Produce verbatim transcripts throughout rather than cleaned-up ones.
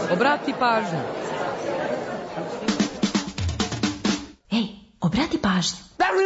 Obrati pažnju. Ej, obrati pažnju.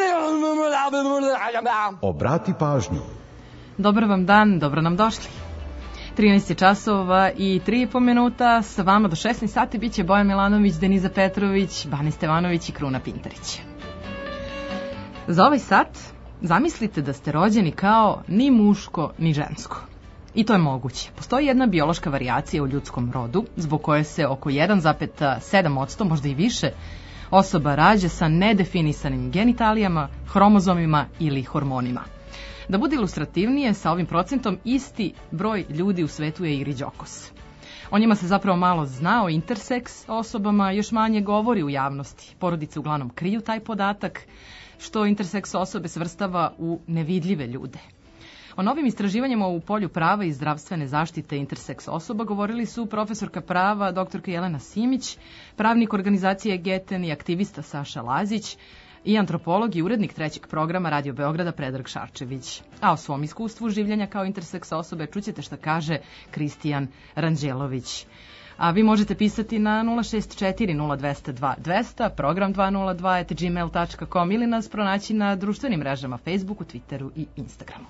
Obrati pažnju. Dobar vam dan, dobro nam došli. trinaest časova i tri i po minuta, sa vama do šesnaest sati bit će Bojan Milanović, Deniza Petrović, Bane Stevanović i Kruna Pintarić. Za ovaj sat zamislite da ste rođeni kao ni muško ni žensko. I to je moguće. Postoji jedna biološka varijacija u ljudskom rodu, zbog koje se oko jedan zarez sedam posto, možda i više, osoba rađa sa nedefinisanim genitalijama, hromozomima ili hormonima. Da bude ilustrativnije, sa ovim procentom isti broj ljudi u svetu je Iri Đokos. O njima se zapravo malo zna, o interseks osobama još manje govori u javnosti. Porodice uglavnom kriju taj podatak, što interseks osobe svrstava u nevidljive ljude. O novim istraživanjima u polju prava i zdravstvene zaštite interseks osoba govorili su profesorka prava doktorka Jelena Simić, pravnik organizacije Geten i aktivista Saša Lazić i antropolog i urednik trećeg programa Radio Beograda Predrag Šarčević. A o svom iskustvu življenja kao interseks osobe čućete šta kaže Kristijan Ranđelović. A vi možete pisati na nula šest četiri nula dva zero dva dva zero zero, program dvesta nula dva at gmail tačka com ili nas pronaći na društvenim mrežama Facebooku, Twitteru i Instagramu.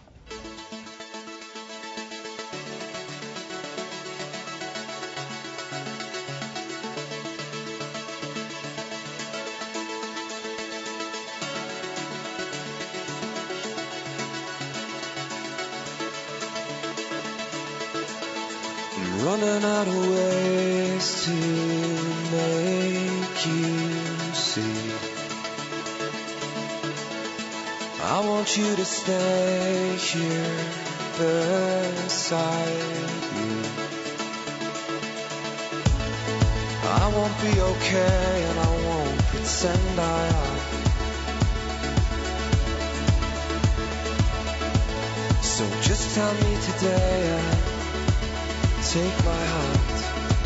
Running out of ways to make you see. I want you to stay here beside me. I won't be okay and I won't pretend I am. So just tell me today and take my hand.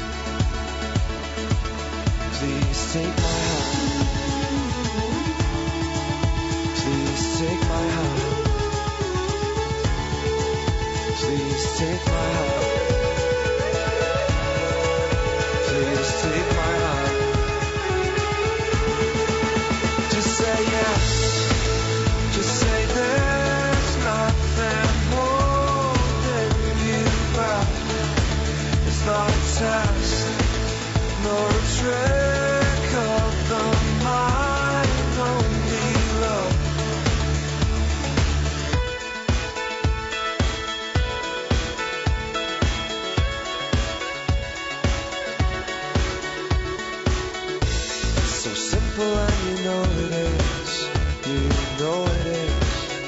Please take my hand. Please take my hand. Please take my hand. Please take my hand. Just say yes. Just say there's nothing holding you back. It's not a test, nor a trick of the mind, only love. It's so simple and you know it is, you know it is.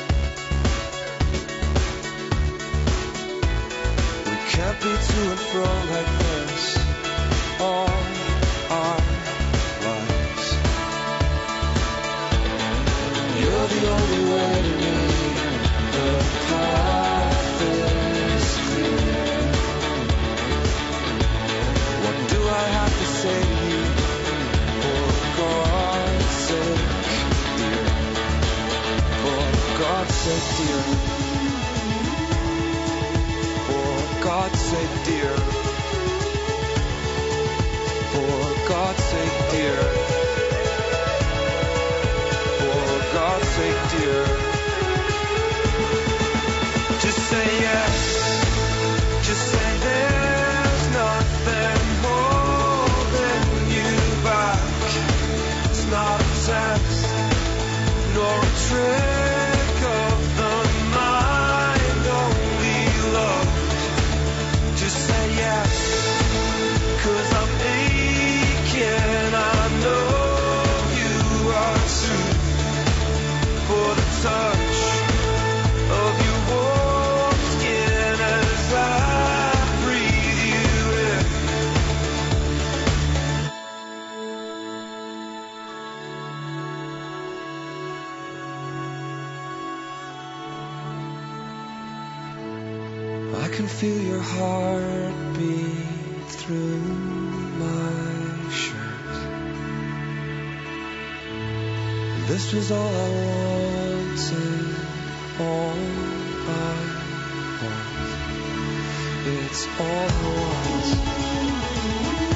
We can't be to and fro like this all our lives. You're the only way to me. The path is clear. What do I have to say to you? For God's sake, dear. For God's sake, dear. For God's sake, dear. For God's sake, dear. For God's sake, dear. Just say yes. Just say there's nothing holding you back. It's not a test, nor a trick of the mind, only love. Just say yes, 'cause I'm aching, I know you are too. For the touch of your warm skin as I breathe you in. I can feel your heartbeat through my shirt. This was all I wanted, all I want. It's all I want.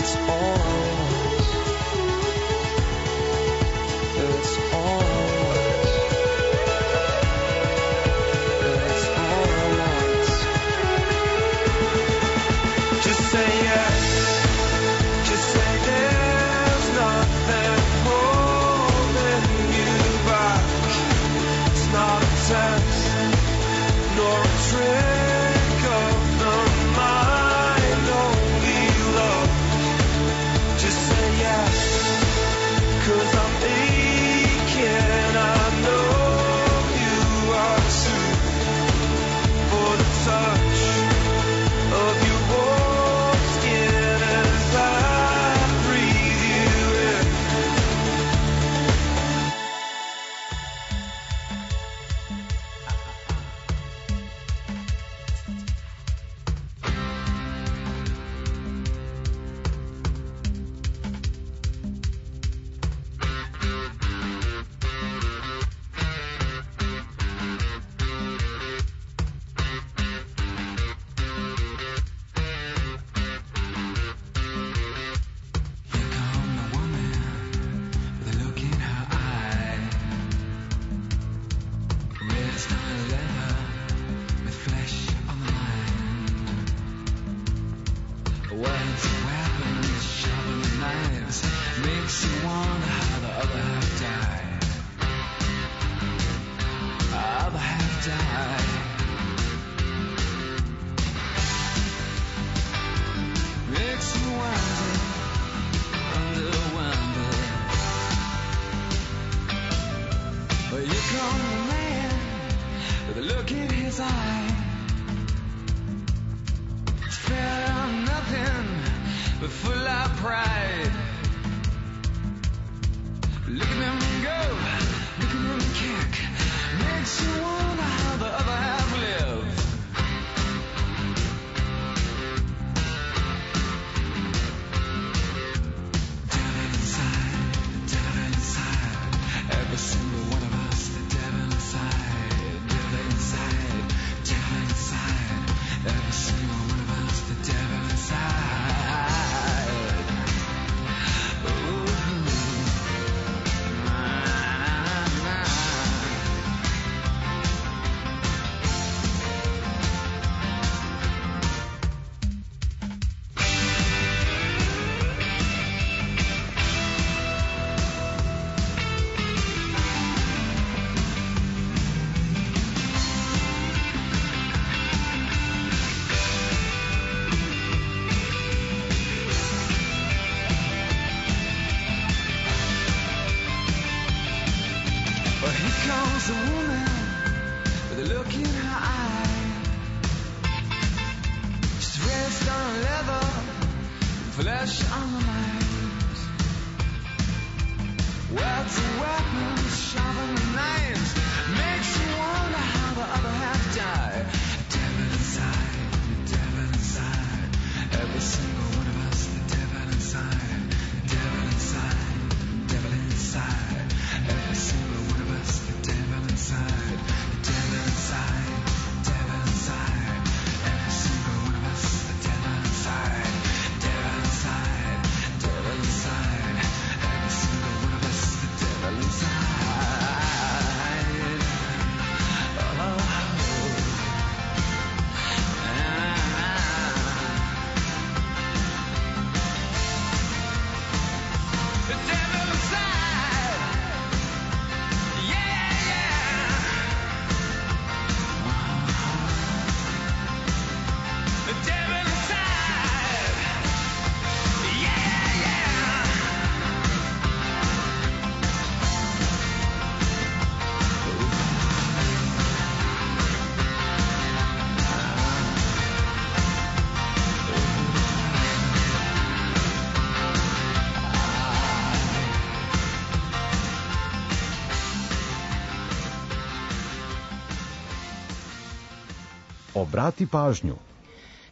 Obrati pažnju.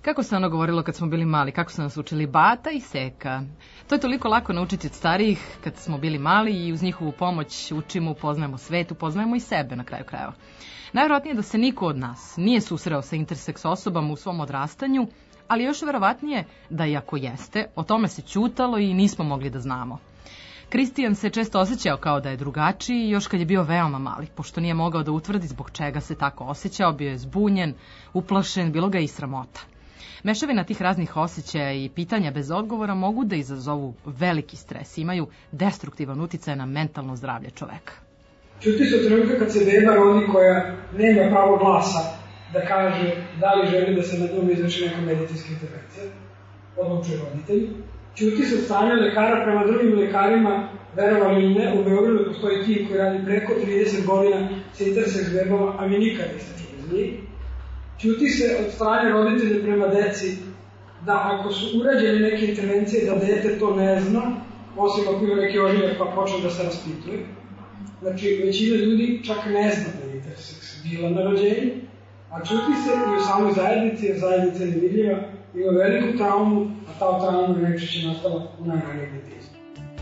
Kako se ono govorilo kad smo bili mali, kako su nas učili bata i seka. To je toliko lako naučiti od starijih kad smo bili mali i uz njihovu pomoć učimo, upoznajemo svet, upoznajemo i sebe na kraju krajeva. Najvjerojatnije je da se niko od nas nije susreo sa interseks osobama u svom odrastanju, ali još verovatnije da i ako jeste, o tome se ćutalo i nismo mogli da znamo. Kristijan se često osjećao kao da je drugačiji još kad je bio veoma mali, pošto nije mogao da utvrdi zbog čega se tako osjećao, bio je zbunjen, uplašen, bilo ga i sramota. Mešavina tih raznih osjećaja i pitanja bez odgovora mogu da izazovu veliki stres i imaju destruktivan uticaj na mentalno zdravlje čoveka. Ćuti se trenutka kad se beba rodi koja nema pravo glasa da kaže da li želi da se na njom izvrši neka medicinska intervencija, odlučuje roditelji. Ćuti se stanje lekara prema drugim lekarima, verovali ili ne, u Beogradu postoji tim koji radi preko trideset godina sa interseks bebama, a mi nikad niste čuli za njih. Ćuti se od strane roditelja prema deci da ako su urađene neke intervencije da dete to ne zna, osim ako ima neki ožiljak pa počne da se raspituje. Znači, većina ljudi čak ne zna da je interseks bila na rođenju, a ćuti se i u samoj zajednici, jer zajednica je nevidljiva, ima veliku traumu, a ta trauma najčešće nastala u najranijeg detinjstvu.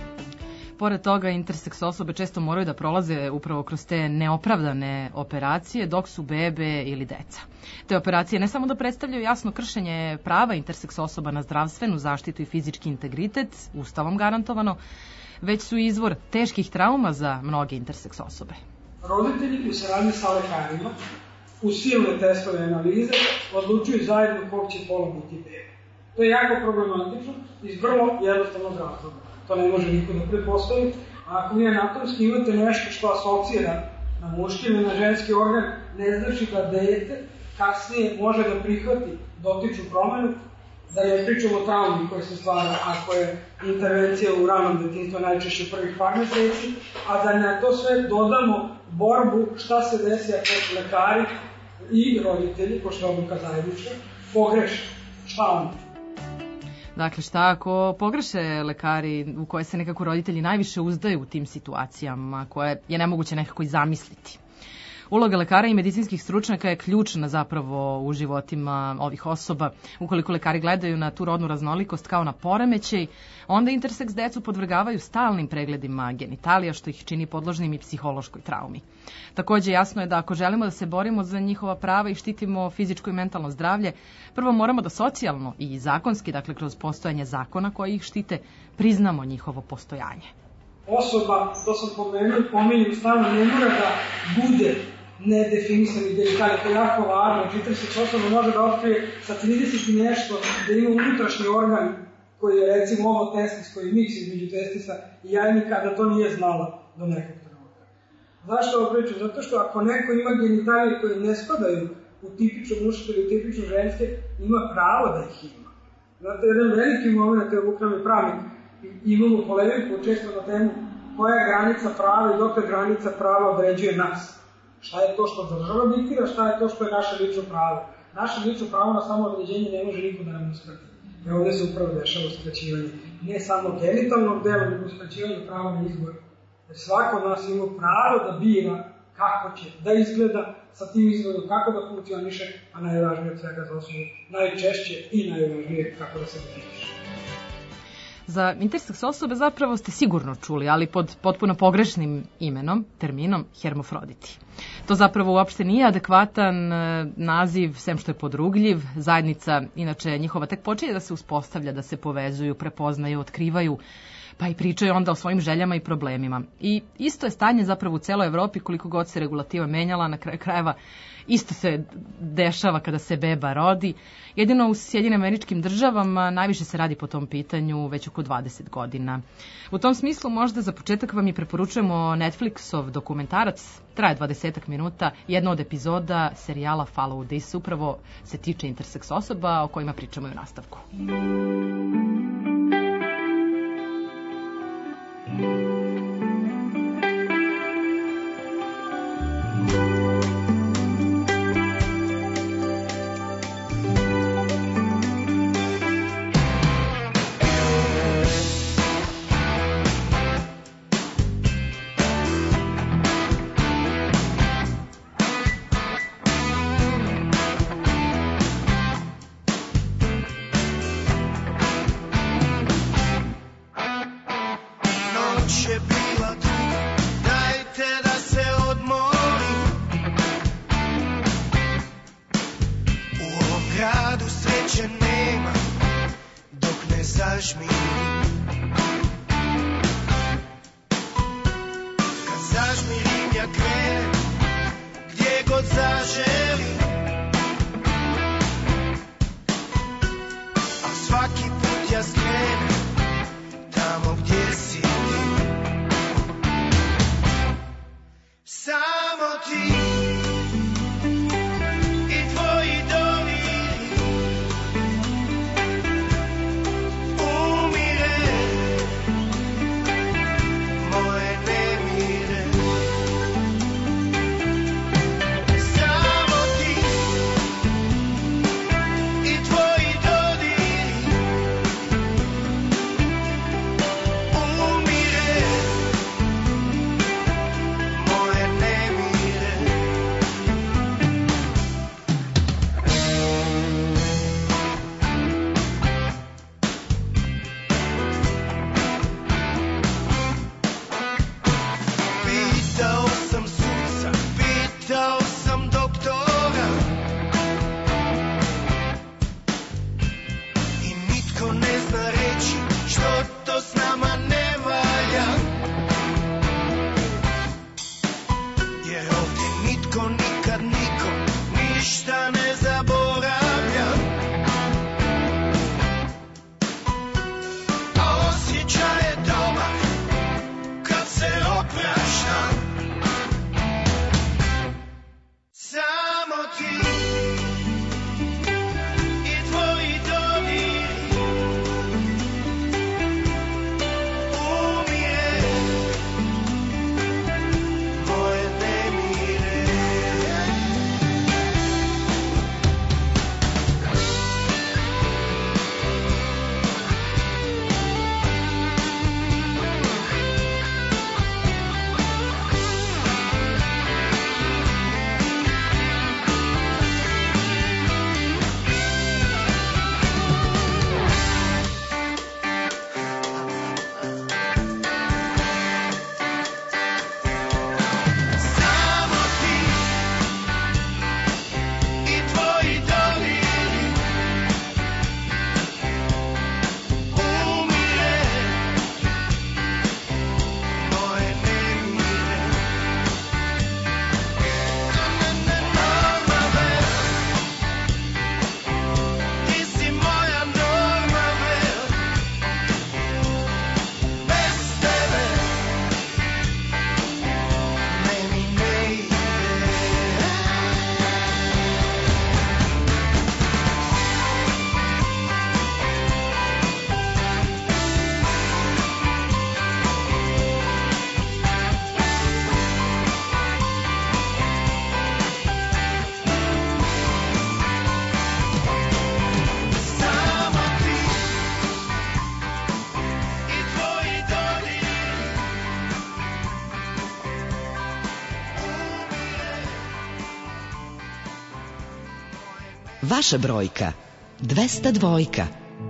Pored toga, interseks osobe često moraju da prolaze upravo kroz te neopravdane operacije dok su bebe ili deca. Te operacije ne samo da predstavljaju jasno kršenje prava interseks osoba na zdravstvenu zaštitu i fizički integritet, ustavom garantovano, već su izvor teških trauma za mnoge interseks osobe. Roditelji u saradnji sa lekarima u silne testove i analize odlučuju zajedno kog će pola biti bebe. To je jako problematično iz vrlo jednostavnog razloga. To ne može niko da pretpostavi, a ako vi anatomski imate nešto što asocira na muški ili na ženski organ, ne znači da dete kasnije može da prihvati dotičnu promenu, da ne pričamo o traumi koje se stvara ako je intervencija u ranom detinjstvu najčešće prvih par meseci, a da na to sve dodamo borbu šta se desi ako lekari i roditelji, pošto je odluka zajednička, pogreše. Šta onda? Dakle, šta ako pogreše lekari u koje se nekako roditelji najviše uzdaju u tim situacijama, koje je nemoguće nekako i zamisliti? Uloga lekara i medicinskih stručnjaka je ključna zapravo u životima ovih osoba. Ukoliko lekari gledaju na tu rodnu raznolikost kao na poremećaj, onda interseks decu podvrgavaju stalnim pregledima genitalija, što ih čini podložnim i psihološkoj traumi. Takođe, jasno je da ako želimo da se borimo za njihova prava i štitimo fizičko i mentalno zdravlje, prvo moramo da socijalno i zakonski, dakle kroz postojanje zakona koji ih štite, priznamo njihovo postojanje. Osoba, to sam pomenuo, pominjem stalno, ne mora da bude nedefinisani genitalij, to je jako važno. Interseks osoba može da otkrije sa trideset i nešto da ima unutrašnji organ koji je recimo ovo testis, koji je miks između testisa i jajnika, da to nije znala do nekog trenutka. Zašto ovo pričam? Zato što ako neko ima genitalije koje ne spadaju u tipično muške ili tipično ženske, ima pravo da ih ima. Znate, jedan veliki moment, evo Vuk nam je pravnik, imamo polemiku često na temu koja je granica prava i dok je granica prava određuje nas. Šta je to što država diktira, šta je to što je naše lično pravo. Naše lično pravo na samo određenje ne može niko da nam uskrati. I ovde se upravo dešava uskraćivanje. Ne samo genitalnog dela, nego uskraćivanje prava na izbor. Jer svako od nas ima pravo da bira kako će da izgleda sa tim izgledom, kako da funkcioniše, a najvažnije od svega za osobu, najčešće i najvažnije kako da se definiše. Za interseks osobe zapravo ste sigurno čuli, ali pod potpuno pogrešnim imenom, terminom hermafroditi. To zapravo uopšte nije adekvatan naziv, sem što je podrugljiv. Zajednica, inače njihova, tek počinje da se uspostavlja, da se povezuju, prepoznaju, otkrivaju, pa i pričaju onda o svojim željama i problemima. I isto je stanje zapravo u celoj Evropi, koliko god se regulativa menjala, na kraju krajeva isto se dešava kada se beba rodi. Jedino u Sjedinjenim Američkim Državama najviše se radi po tom pitanju već oko dvadeset godina. U tom smislu možda za početak vam i preporučujemo Netflixov dokumentarac, traje dvadeset minuta, jedna od epizoda serijala Follow This, upravo se tiče interseks osoba o kojima pričamo i u nastavku. sreće nema dok ne zažmirim. Kad zažmirim ja krenem gdje god zaželim, a svaki put ja skrenem tamo gdje si ti. Samo ti i tvoji dodiri umire moje nemire. Samo ti i tvoji dodiri umire moje nemire. Pitao sam suca, pitao sam doktora i nitko ne zna reći što to s nama ne valja, jer ovdje nitko nikad nikom ništa ne zaboravlja, a osjećaj je dobar kad se oprašta. Samo ti i tvoji dodiri umire moje nemire. Samo ti i tvoji dodiri umire moje nemire. Norma Bell, ti si moja Norma Bell, bez tebe meni ne ide. Samo ti i tvoji dodiri Vaša brojka dvesta dvojka.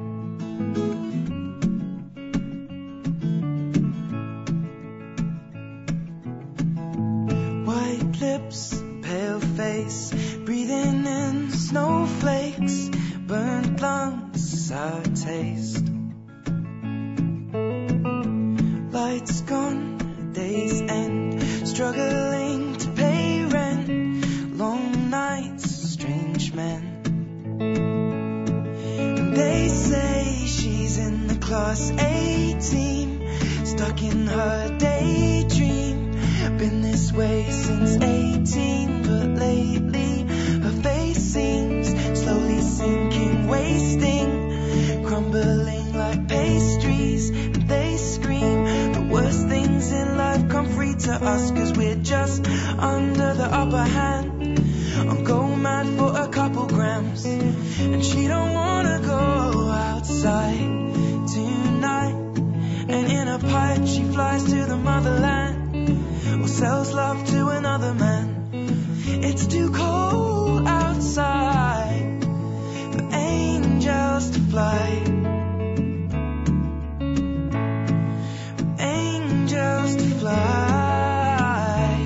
White lips, pale face, breathing in snowflakes, burnt lungs, sour taste. Lights gone, days end, struggling to pay rent, long nights, strange men. They say she's in the class A team, stuck in her daydream. Been this way since eighteen, but lately her face seems slowly sinking, wasting, crumbling like pastries. And they scream the worst things in life come free to us, cause we're just under the upper hand. I'm going mad for a couple grams, and she don't wanna go outside tonight. And in a pipe she flies to the motherland, or sells love to another man. It's too cold outside for angels to fly, for angels to fly.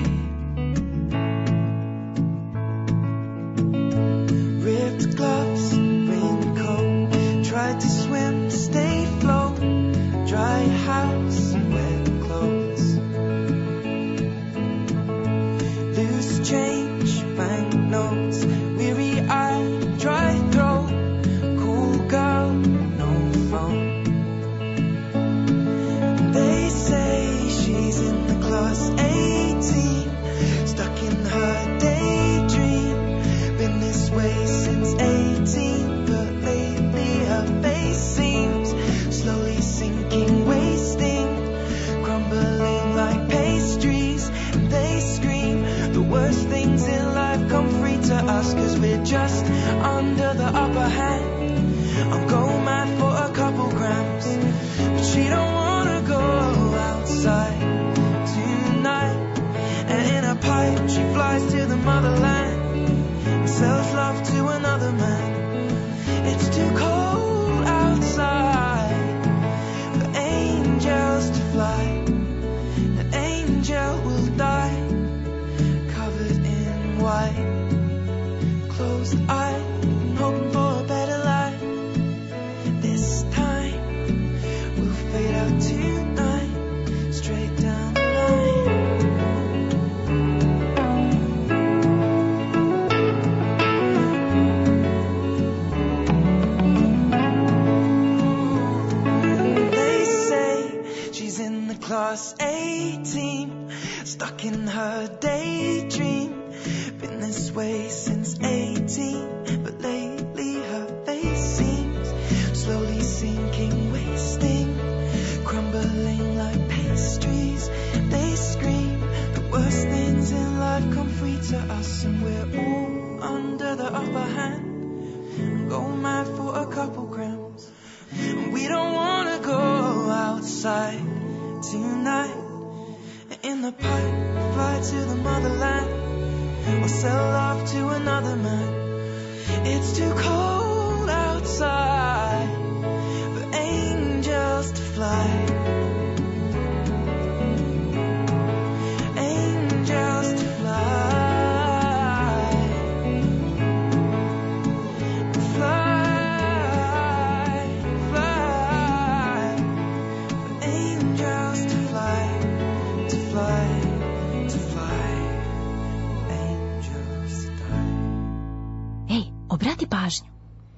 Ripped gloves, raincoat, I'll go mad for a couple grams, but she don't wanna go outside tonight. And in a pipe she flies to the motherland and sells love to another man. It's too cold outside for angels to fly. An angel will die covered in white. Closed eye, hoping for a better life. This time we'll fade out tonight, straight down the line. They say she's in the class A team, stuck in her daydream. Been this way since eighteen, but lately her face seems slowly sinking, wasting, crumbling like pastries. They scream the worst things in life come free to us, and we're all under the upper hand and go mad for a couple grams. And we don't wanna go outside tonight. In the pipe, fly to the motherland, or sell love to another man. It's too cold outside for angels to fly. Angels to fly. Fly, fly. For angels to fly, to fly, to fly. Ej, obrati pažnju.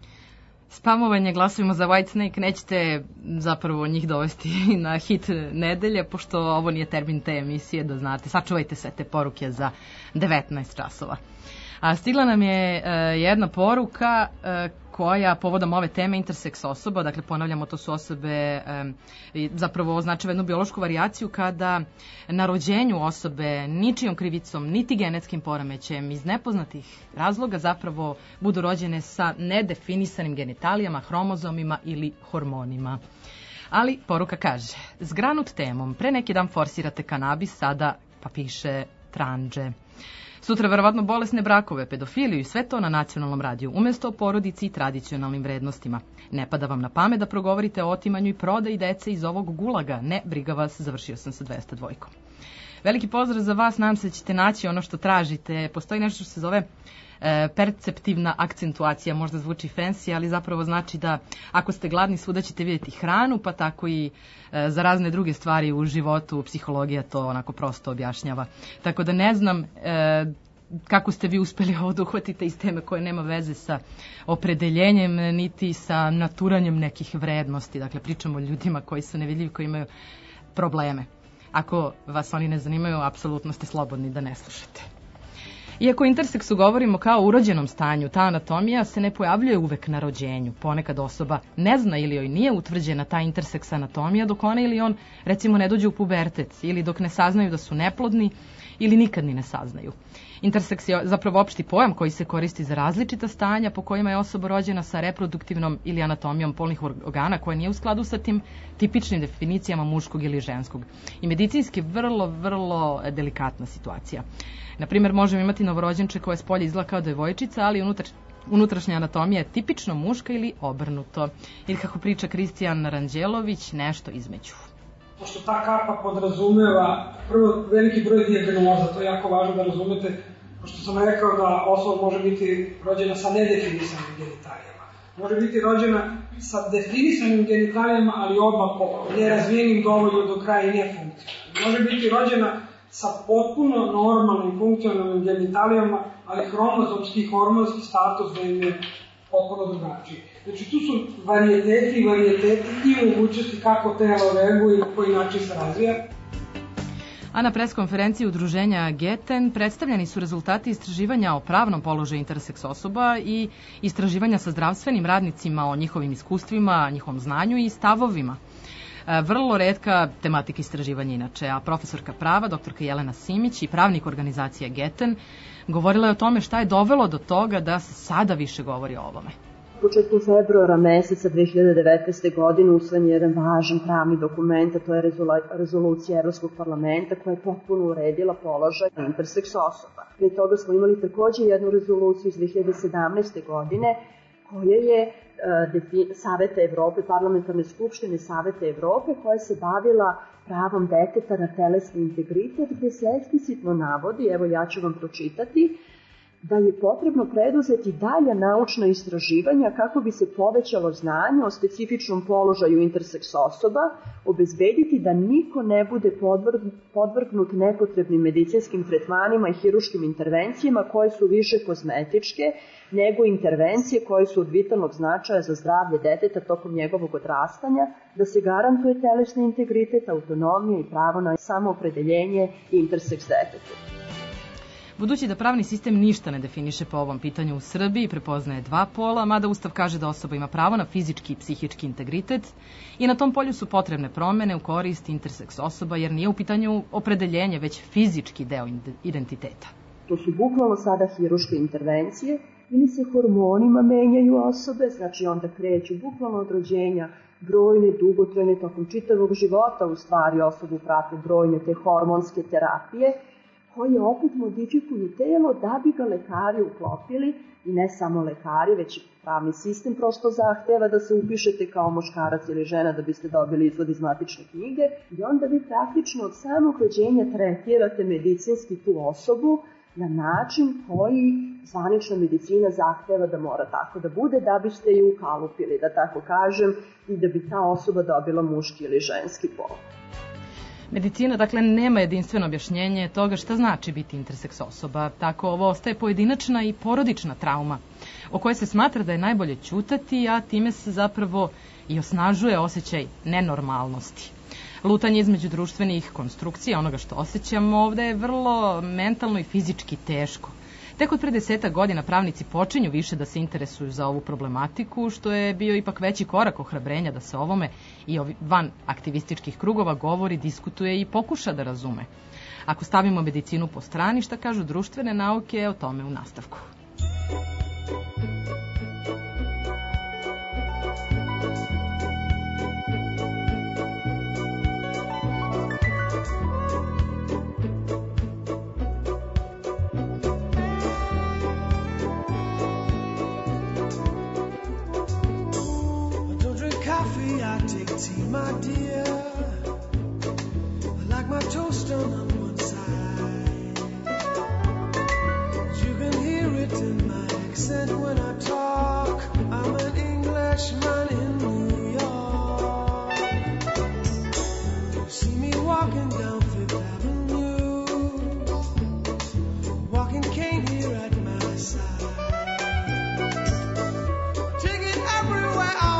Spamovanje glasovima za Whitesnake nećete zapravo njih dovesti na hit nedelje, pošto ovo nije termin te emisije, da znate. Sačuvajte sve te poruke za devetnaest časova. A stigla nam je uh, jedna poruka uh, koja povodom ove teme interseks osoba, dakle ponavljamo, to su osobe, um, zapravo označava jednu biološku varijaciju kada na rođenju osobe ničijom krivicom, niti genetskim poremećajem iz nepoznatih razloga zapravo budu rođene sa nedefinisanim genitalijama, hromozomima ili hormonima. Ali poruka kaže, zgranut temom, pre neki dan forsirate kanabis, sada pa piše tranđe. Sutra verovatno bolesne brakove, pedofiliju i sve to na nacionalnom radiju, umesto o porodici i tradicionalnim vrednostima. Ne pada vam na pamet da progovorite o otimanju i prodaji dece iz ovog gulaga. Ne, briga vas, završio sam sa dvesta dvojkom. Veliki pozdrav za vas, nadam se da ćete naći ono što tražite. Postoji nešto što se zove e, perceptivna akcentuacija, možda zvuči fancy, ali zapravo znači da ako ste gladni svuda ćete vidjeti hranu, pa tako i e, za razne druge stvari u životu, psihologija to onako prosto objašnjava. Tako da ne znam e, kako ste vi uspeli ovo da uhvatite iz teme koje nema veze sa opredeljenjem, niti sa naturanjem nekih vrednosti. Dakle, pričamo o ljudima koji su nevidljivi, koji imaju probleme. Ako vas oni ne zanimaju, apsolutno ste slobodni da ne slušate. Iako o interseksu govorimo kao o urođenom stanju, ta anatomija se ne pojavljuje uvek na rođenju. Ponekad osoba ne zna ili joj nije utvrđena ta interseks anatomija dok ona ili on, recimo, ne dođe u pubertet ili dok ne saznaju da su neplodni ili nikad ni ne saznaju. Interseks je zapravo opšti pojam koji se koristi za različita stanja po kojima je osoba rođena sa reproduktivnom ili anatomijom polnih organa koja nije u skladu sa tim tipičnim definicijama muškog ili ženskog. I medicinski vrlo, vrlo delikatna situacija. Naprimjer, možemo imati novorođenče koje s polja izgleda kao devojčica, ali unutar, unutrašnja anatomija je tipično muška ili obrnuto. Ili kako priča Kristijan Ranđelović, nešto između. Pošto ta kapa podrazumeva prvo veliki broj dijagnoza, to je jako važno da razumete, pošto sam rekao da osoba može biti rođena sa nedefinisanim genitalijama. Može biti rođena sa definisanim genitalijama, ali oba pola, nerazvijenim dovoljno do kraja i nefunkcionalnim. Može biti rođena sa potpuno normalnim funkcionalnim genitalijama, ali hromozomski i hormonski status da im je potpuno drugačiji. Znači, tu su varijeteti i varijeteti i mogućnosti kako telo reaguje i na koji način se razvija. A na preskonferenciji udruženja Geten predstavljeni su rezultati istraživanja o pravnom položaju interseks osoba i istraživanja sa zdravstvenim radnicima o njihovim iskustvima, njihovom znanju i stavovima. Vrlo retka tematika istraživanja inače, a profesorka prava, doktorka Jelena Simić i pravnik organizacije Geten govorila je o tome šta je dovelo do toga da se sada više govori o ovome. Početkom februara meseca dve hiljade devetnaeste. godine usvojen je jedan važan pravni dokument, a to je rezolucija Evropskog parlamenta koja je potpuno uredila položaj interseks osoba. Prije toga smo imali takođe jednu rezoluciju iz dve hiljade sedamnaeste. godine koja je uh, Saveta Evrope, parlamentarne skupštine Saveta Evrope, koja se bavila pravom deteta na telesni integritet, gde se eksplicitno navodi, evo ja ću vam pročitati, da je potrebno preduzeti dalja naučna istraživanja kako bi se povećalo znanje o specifičnom položaju interseks osoba, obezbediti da niko ne bude podvrgnut nepotrebnim medicinskim tretmanima i hiruškim intervencijama koje su više kozmetičke nego intervencije koje su od vitalnog značaja za zdravlje deteta tokom njegovog odrastanja, da se garantuje telesni integritet, autonomija i pravo na samoopredeljenje interseks detetu. Budući da pravni sistem ništa ne definiše po ovom pitanju u Srbiji, prepoznaje dva pola, mada Ustav kaže da osoba ima pravo na fizički i psihički integritet i na tom polju su potrebne promene u korist interseks osoba, jer nije u pitanju opredeljenje, već fizički deo identiteta. To su bukvalno sada hiruške intervencije ili se hormonima menjaju osobe, znači onda kreću bukvalno od rođenja brojne, dugotrajne, tokom čitavog života u stvari osobu prate brojne te hormonske terapije, koje opet modifikuju telo da bi ga lekari uklopili, i ne samo lekari, već i pravni sistem prosto zahteva da se upišete kao muškarac ili žena da biste dobili izvod iz matične knjige, i onda vi praktično od samog rođenja tretirate medicinski tu osobu na način koji zvanična medicina zahteva da mora tako da bude, da biste ju ukalupili, da tako kažem, i da bi ta osoba dobila muški ili ženski pol. Medicina, dakle, nema jedinstveno objašnjenje toga šta znači biti interseks osoba. Tako ovo ostaje pojedinačna i porodična trauma, o kojoj se smatra da je najbolje ćutati, a time se zapravo i osnažuje osjećaj nenormalnosti. Lutanje između društvenih konstrukcija, onoga što osjećamo ovde, je vrlo mentalno i fizički teško. Tek od pre desetak godina pravnici počinju više da se interesuju za ovu problematiku, što je bio ipak veći korak ohrabrenja da se ovome i van aktivističkih krugova govori, diskutuje i pokuša da razume. Ako stavimo medicinu po strani, šta kažu društvene nauke, o tome u nastavku. Tea, my dear, I like my toast on one side. You can hear it in my accent when I talk. I'm an Englishman in New York. You see me walking down Fifth Avenue, walking cane here at my side. Take it everywhere I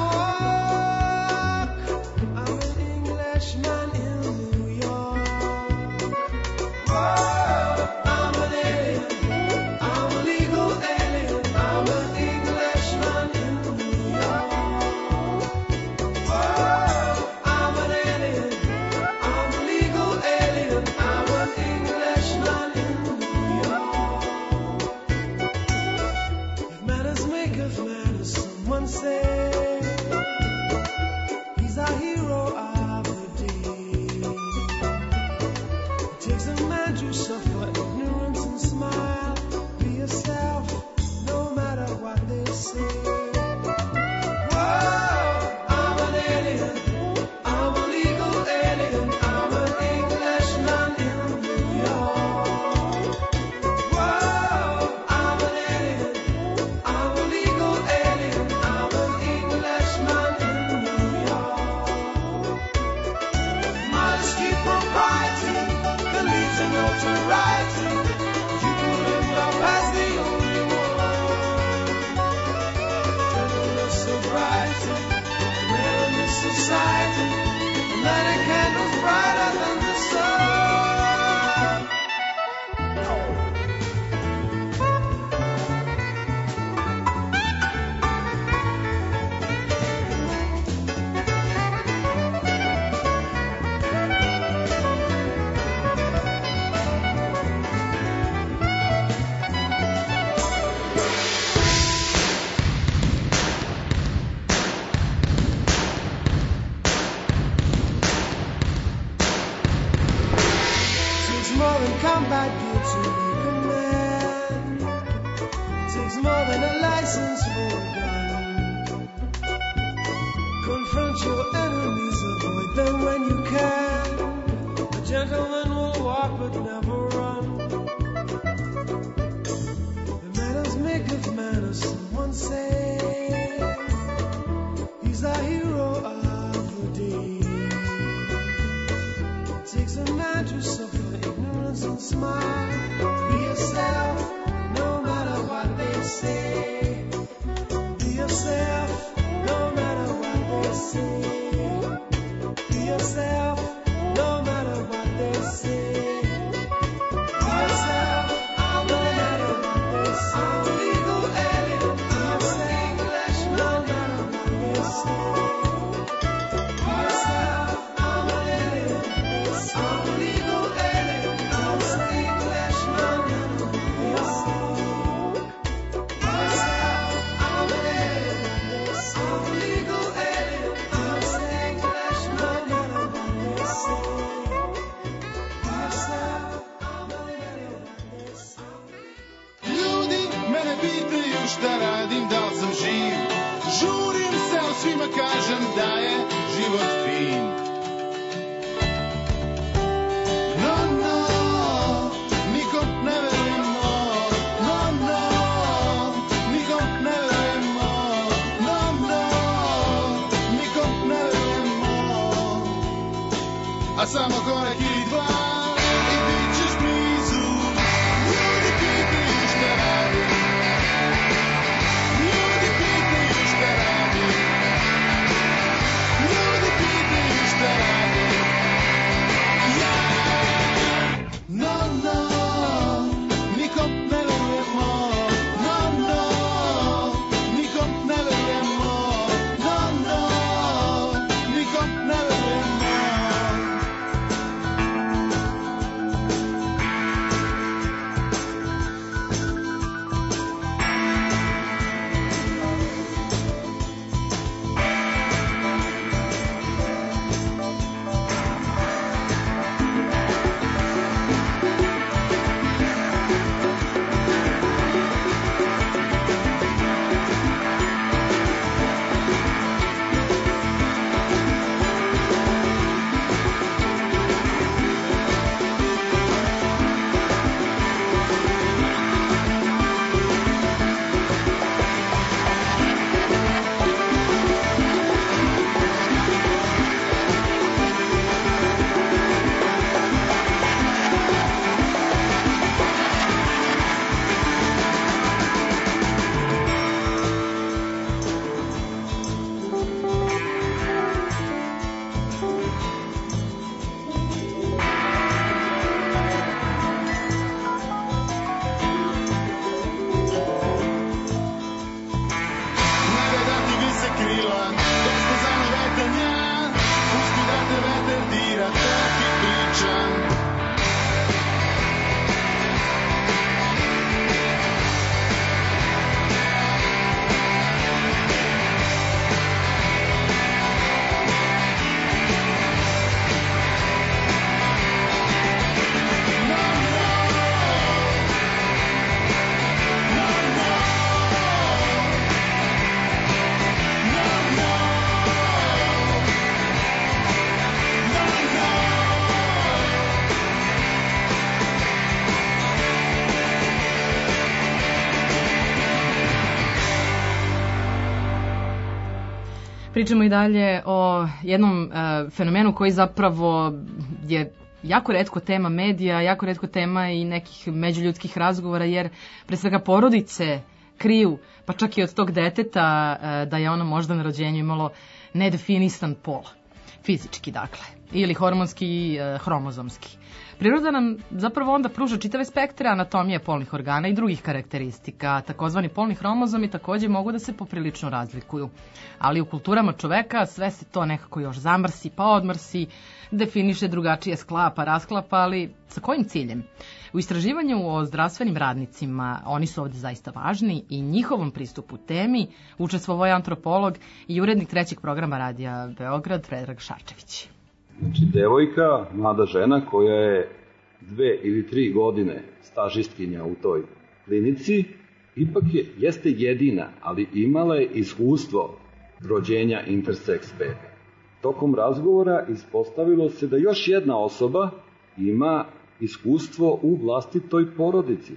Someone say he's the hero of the day. Takes a man to suffer ignorance and smile. Be yourself, no matter what they say. Be yourself, no matter what they say. Be yourself, no matter what they say. Be yourself, no matter what they say. I'm a legal alien, I'm saying English, no matter what they say. Be yourself, I'm an alien. I'm a legal alien, I'm saying English, no matter what they say. Be yourself, I'm an alien. I'm a legal alien, I'm saying English, no matter what they say. Be yourself, I'm an alien. Ljudi mene pitaju šta radim, da li sam živ. Žurim se, ali svima kažem da je život fin. No, no, nikom ne verujemo. No, no, nikom ne verujemo. No, no, nikom ne verujemo. A samo korak ili dva i bit ćeš blizu. Ljudi pitaju šta radim. Ljudi pitaju šta radim. Ljudi pitaju šta radim. Ja, no, no, nikom ne verujemo. No, no, nikom ne verujemo. No, no, nikom ne verujemo. Nagradati vi se krila, dosta zanovetanja. Pusti da te veter dira, to ti pričam. Pričamo i dalje o jednom uh, fenomenu koji zapravo je jako retko tema medija, jako retko tema i nekih međuljudskih razgovora, jer pre svega porodice kriju, pa čak i od tog deteta, uh, da je ono možda na rođenju imalo nedefinisan pol, fizički dakle, ili hormonski, uh, hromozomski. Priroda nam zapravo onda pruža čitave spektre anatomije polnih organa i drugih karakteristika. Takozvani polni hromozomi takođe mogu da se poprilično razlikuju. Ali u kulturama čoveka sve se to nekako još zamrsi pa odmrsi, definiše drugačije, sklapa, rasklapa, ali sa kojim ciljem? U istraživanju o zdravstvenim radnicima oni su ovde zaista važni i njihovom pristupu temi učestvovao je antropolog i urednik trećeg programa Radija Beograd Predrag Šarčević. Znači, devojka, mlada žena koja je dve ili tri godine stažistkinja u toj klinici, ipak je, jeste jedina, ali imala je iskustvo rođenja interseks bebe. Tokom razgovora ispostavilo se da još jedna osoba ima iskustvo u vlastitoj porodici,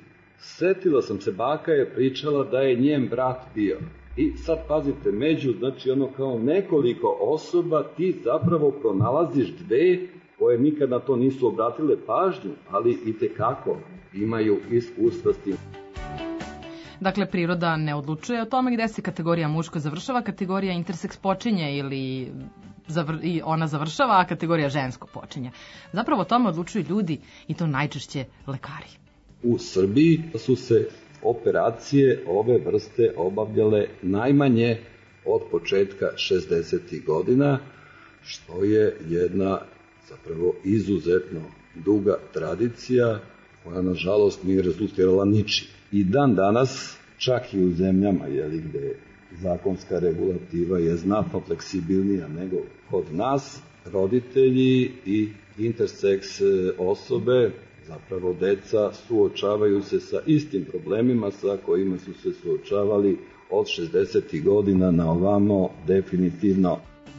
setila sam se, baka je pričala da je njen brat bio. I sad pazite, među, znači ono kao nekoliko osoba ti zapravo pronalaziš dve koje nikad na to nisu obratile pažnju, ali i tekako imaju iskustva s tim. Dakle, priroda ne odlučuje o tome gde se kategorija muško završava, kategorija interseks počinje ili zavr i ona završava, a kategorija žensko počinje. Zapravo o tome odlučuju ljudi i to najčešće lekari. U Srbiji su se operacije ove vrste obavljale najmanje od početka šezdesetih godina, što je jedna zapravo izuzetno duga tradicija koja nažalost nije rezultirala ničim. I dan danas, čak i u zemljama jeli, gde zakonska regulativa je znatno fleksibilnija nego kod nas, roditelji i interseks osobe, zapravo deca, suočavaju se sa istim problemima sa kojima su se suočavali od šezdesetih godina na ovamo definitivno.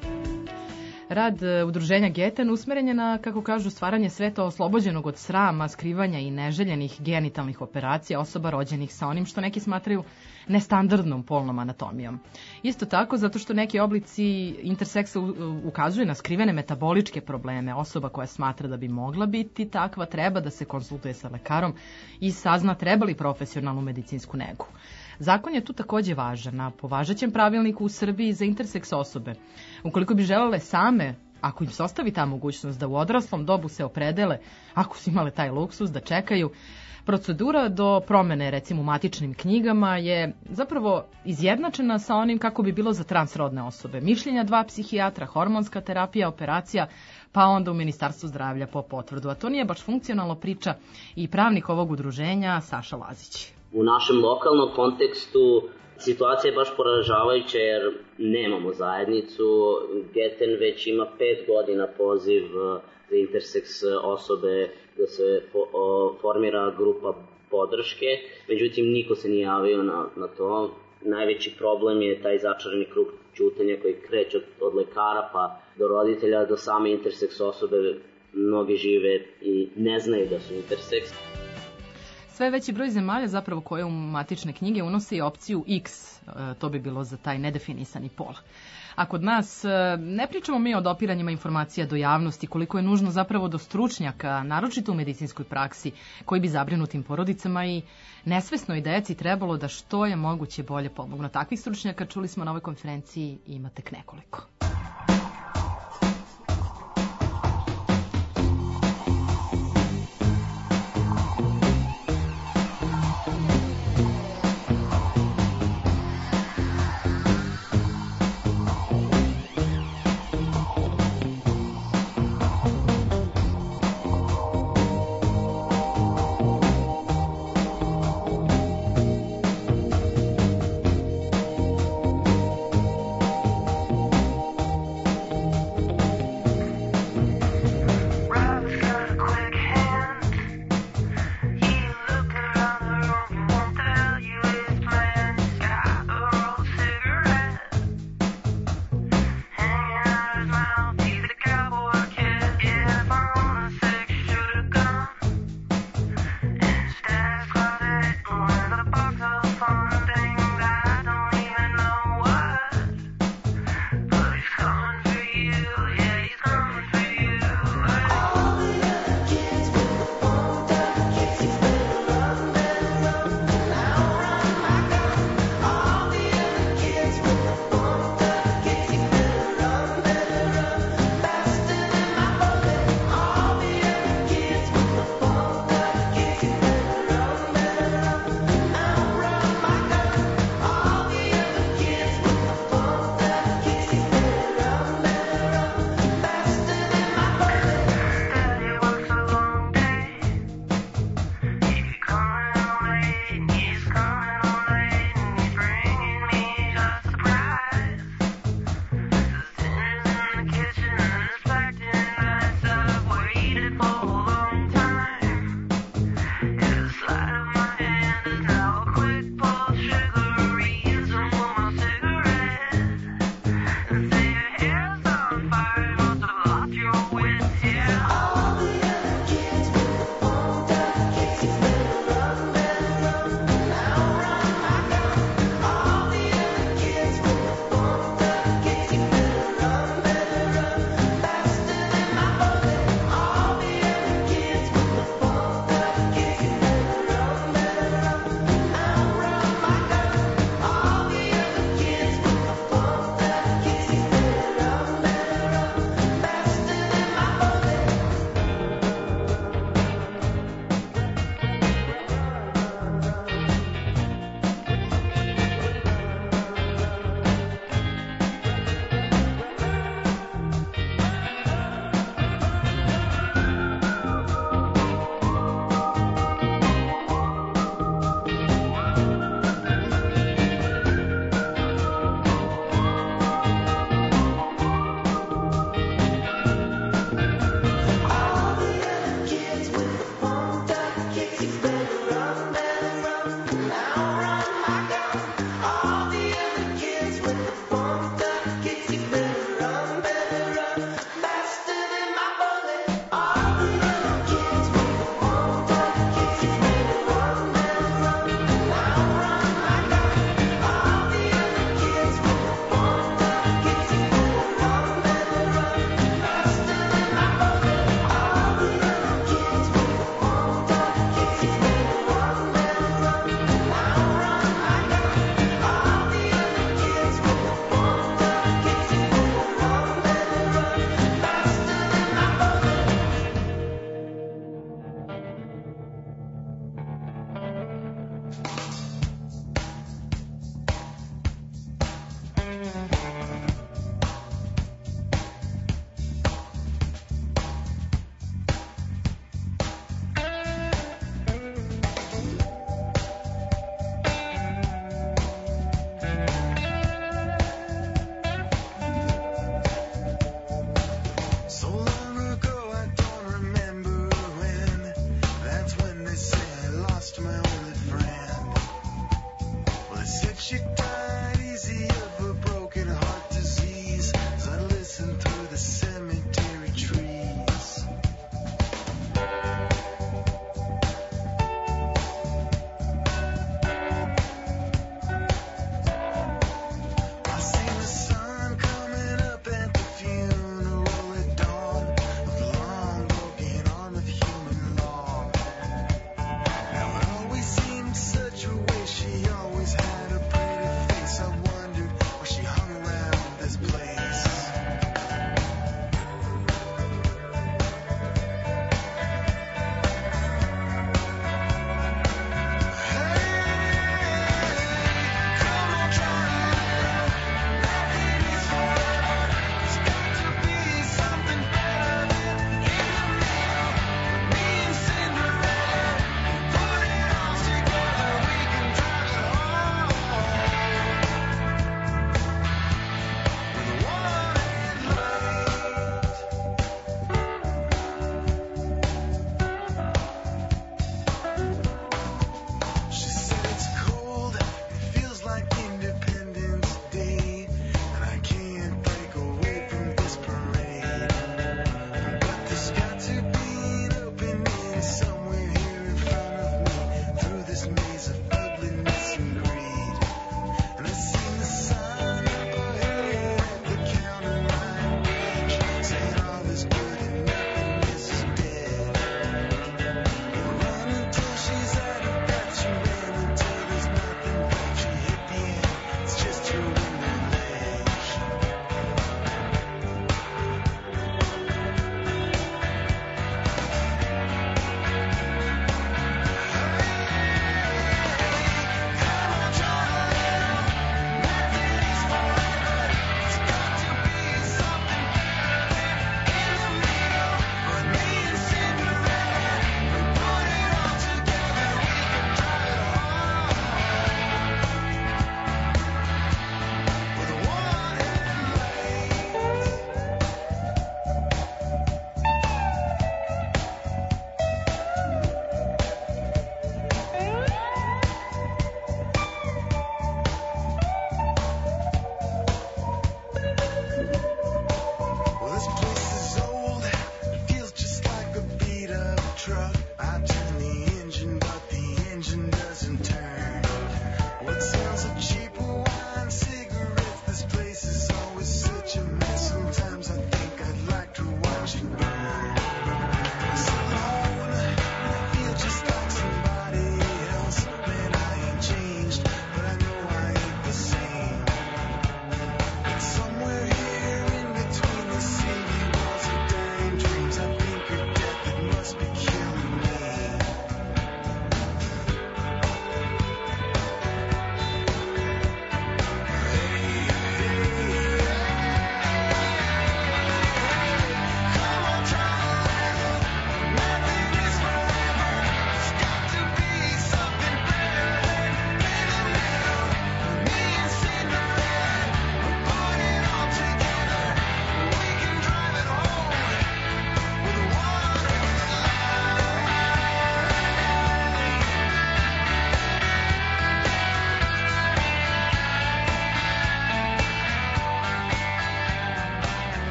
Rad udruženja Geten usmeren je na, kako kažu, stvaranje sveta oslobođenog od srama, skrivanja i neželjenih genitalnih operacija osoba rođenih sa onim što neki smatraju nestandardnom polnom anatomijom. Isto tako zato što neki oblici interseksa ukazuju na skrivene metaboličke probleme. Osoba koja smatra da bi mogla biti takva treba da se konsultuje sa lekarom i sazna treba li profesionalnu medicinsku negu. Zakon je tu takođe važan, a po važećem pravilniku u Srbiji za interseks osobe, ukoliko bi želele same, ako im se ostavi ta mogućnost da u odraslom dobu se opredele, ako su imale taj luksus da čekaju, procedura do promene, recimo u matičnim knjigama, je zapravo izjednačena sa onim kako bi bilo za transrodne osobe. Mišljenja dva psihijatra, hormonska terapija, operacija, pa onda u Ministarstvu zdravlja po potvrdu. A to nije baš funkcionalno, priča i pravnik ovog udruženja Saša Lazić. U našem lokalnom kontekstu situacija je baš poražavajuća jer nemamo zajednicu. Geten već ima pet godina poziv za interseks osobe da se formira grupa podrške, međutim niko se nije javio na, na to. Najveći problem je taj začarani krug ćutanja koji kreće od, od lekara pa do roditelja, do same interseks osobe. Mnogi žive i ne znaju da su interseks. Sve veći broj zemalja zapravo koje u matične knjige unose i opciju X, to bi bilo za taj nedefinisani pol. A kod nas ne pričamo mi o dopiranjima informacija do javnosti, koliko je nužno zapravo do stručnjaka, naročito u medicinskoj praksi, koji bi zabrinutim porodicama i nesvesnoj deci trebalo da što je moguće bolje pomognu. Takvih stručnjaka čuli smo na ovoj konferenciji i ima tek nekoliko.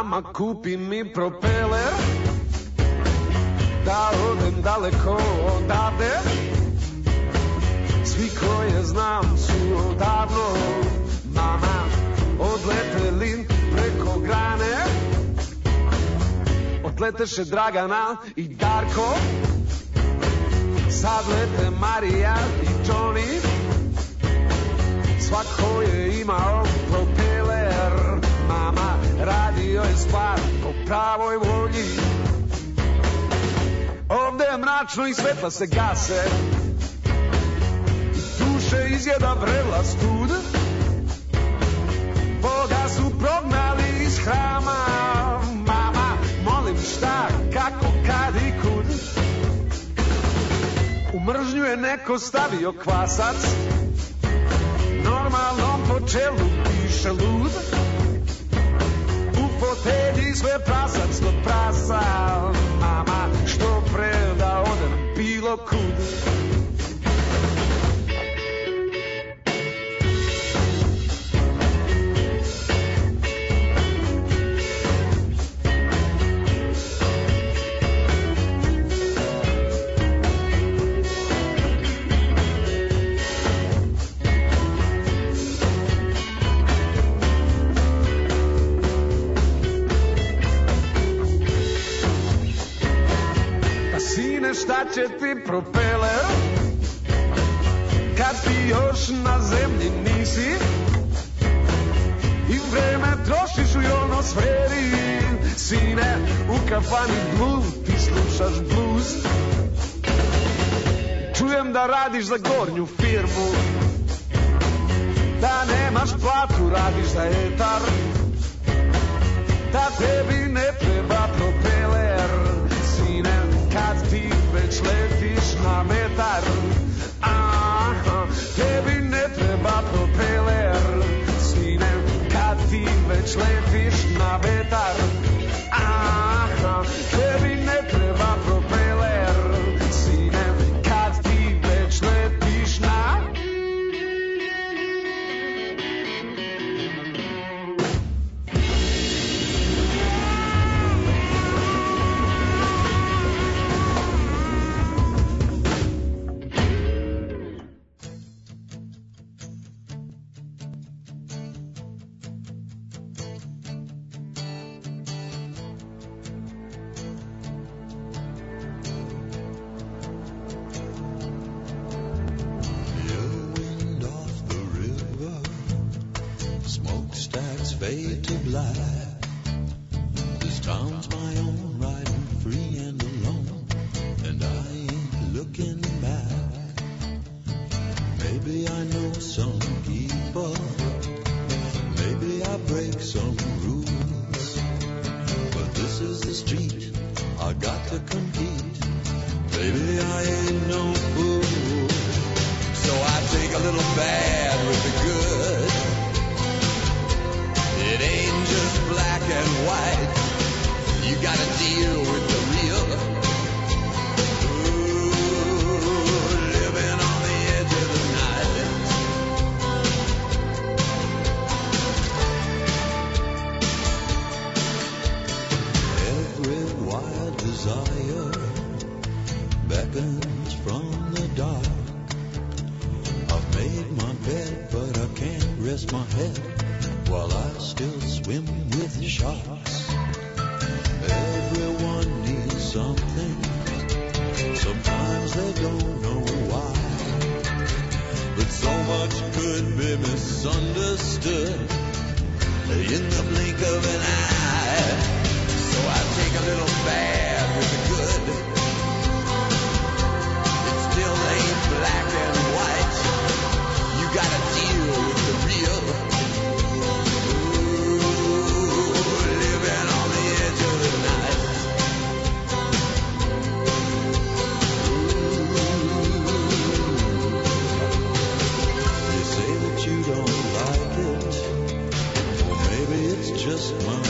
Mama, kupi mi propeler, da odem daleko odavde. Svi koje znam su odavno, mama, odleteli preko grane. Odleteše Dragana i Darko, sad lete Marija i Johnny. Svako je imao propeler, mama, radio je stvar po pravoj volji. Ovde je mračno i svetla se gase, duše izjeda vrela stud. Boga su prognali iz hrama, mama, molim šta, kako, kad i kud. U mržnju je neko stavio kvasac, normalnom po čelu piše lud. U fotelji sve prasac do prasa, mama, što pre da odem bilo kud. Šta će ti propeler, kad ti još na zemlji nisi i vreme trošiš u ionosferi. Sine, u kafani Blue ti slušaš blues. Čujem da radiš za gornju firmu, da nemaš platu, radiš za etar, da tebi ne treba propeler. Sine, kad ti već letiš na metar, aha, tebi ne treba propeler. Sine, kad ti već letiš na metar, aha, tebi ne treba propeler. Sine, kad ti već letiš na... fade to black. This town's my own, riding free and alone, and I ain't looking back. Maybe I know some people, maybe I break some rules, but this is the street, I got to compete. Baby, I ain't no fool, so I take a little bad with the good. It ain't just black and white, you gotta deal with the real. Ooh, living on the edge of the night. Every wild desire beckons from the dark. I've made my bed, but I can't rest my head while I still swim with sharks. Everyone needs something, sometimes they don't know why, but so much could be misunderstood in the blink of an eye. So I take a little bad with the good. It still ain't black and white, you gotta deal with the real. Just my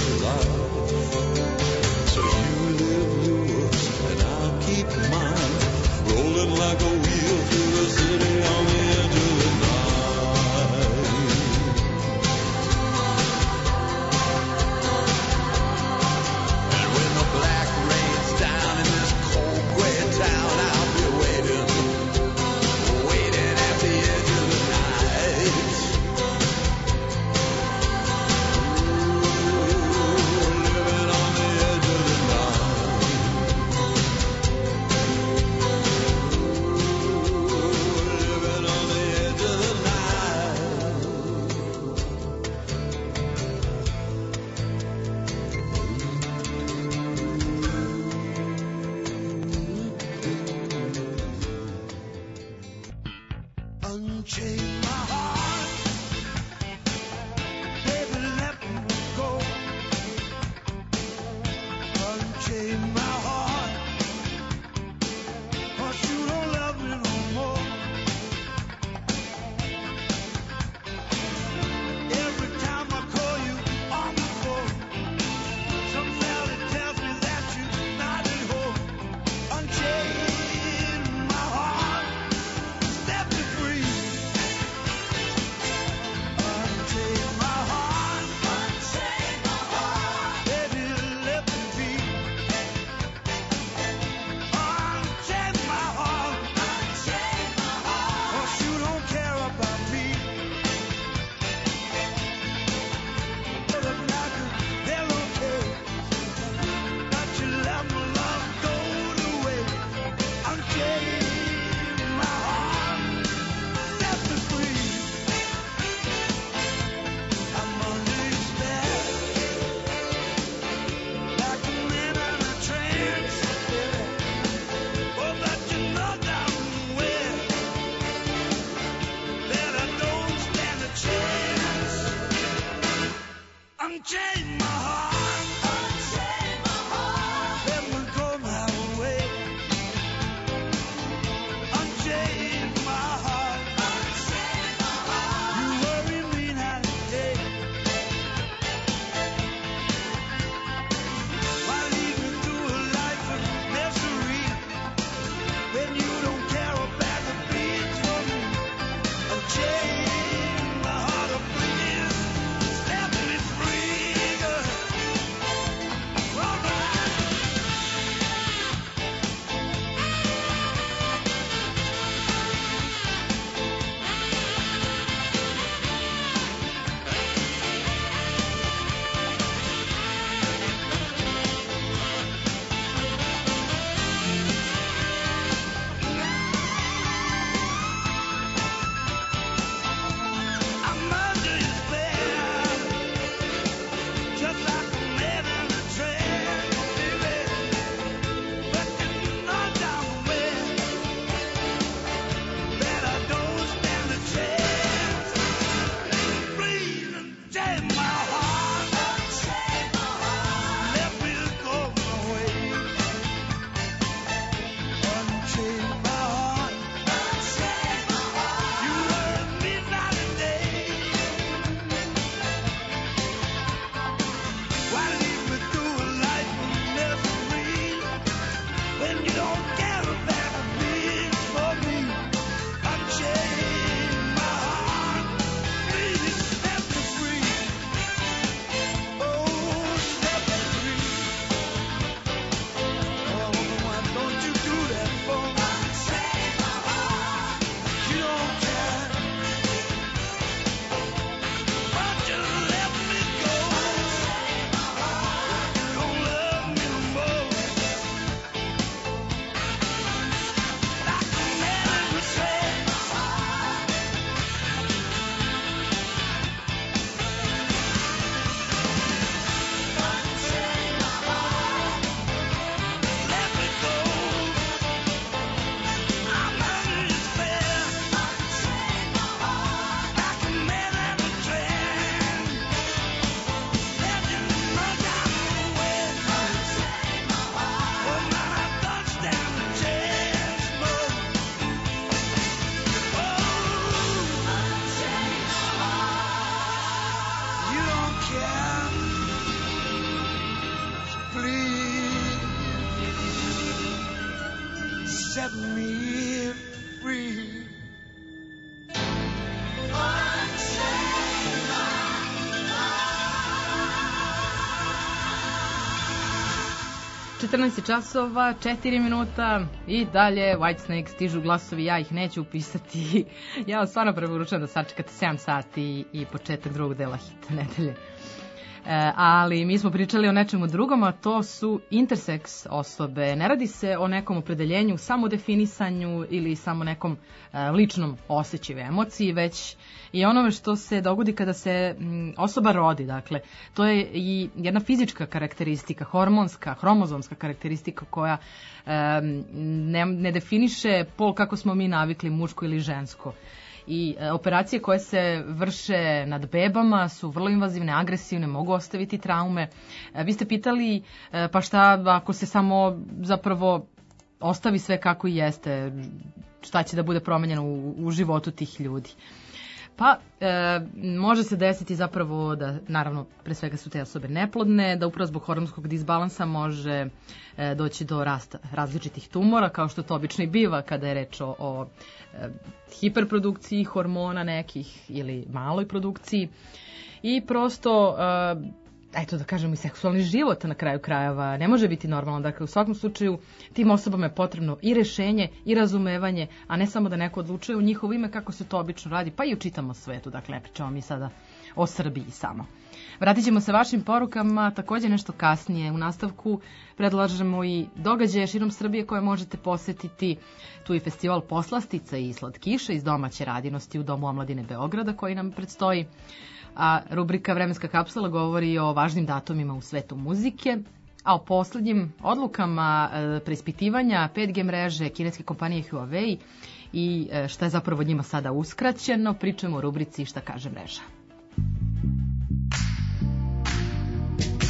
četrnaest časova, četiri minuta i dalje Whitesnake stižu glasovi, ja ih neću upisati. Ja vam stvarno preporučujem da sačekate sedam sati i početak drugog dela Hit nedelje. E, ali mi smo pričali o nečemu drugom, a to su intersex osobe. Ne radi se o nekom opredeljenju, samodefinisanju ili samo nekom e, ličnom osjećaju emociji, već i onome što se dogodi kada se m, osoba rodi. Dakle, to je i jedna fizička karakteristika, hormonska, hromozomska karakteristika koja e, ne, ne definiše pol kako smo mi navikli, muško ili žensko. I e, operacije koje se vrše nad bebama su vrlo invazivne, agresivne, mogu ostaviti traume. E, vi ste pitali e, pa šta ako se samo zapravo ostavi sve kako i jeste, šta će da bude promenjeno u, u životu tih ljudi? Pa, e, može se desiti zapravo da, naravno, pre svega su te osobe neplodne, da upravo zbog hormonskog disbalansa može e, doći do rasta različitih tumora, kao što to obično i biva kada je reč o, o e, hiperprodukciji hormona nekih ili maloj produkciji. I prosto, e, eto da kažemo, i seksualni život na kraju krajeva ne može biti normalno. Dakle, u svakom slučaju tim osobama je potrebno i rešenje i razumevanje, a ne samo da neko odlučuje u njihovo ime kako se to obično radi, pa i u čitavom svetu. Dakle, ne pričamo mi sada o Srbiji samo. Vratit ćemo se vašim porukama takođe nešto kasnije. U nastavku predlažemo i događaje širom Srbije koje možete posetiti. Tu je festival poslastica i slatkiša iz domaće radinosti u Domu omladine Beograda koji nam predstoji. A rubrika Vremenska kapsula govori o važnim datumima u svetu muzike, a o poslednjim odlukama e, preispitivanja pet G mreže kineske kompanije Huawei i e, šta je zapravo njima sada uskraćeno, pričamo o rubrici Šta kaže mreža.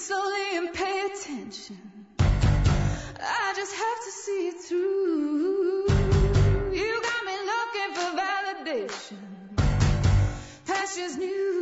slowly and pay attention. I just have to see it through. You got me looking for validation. Pastures new.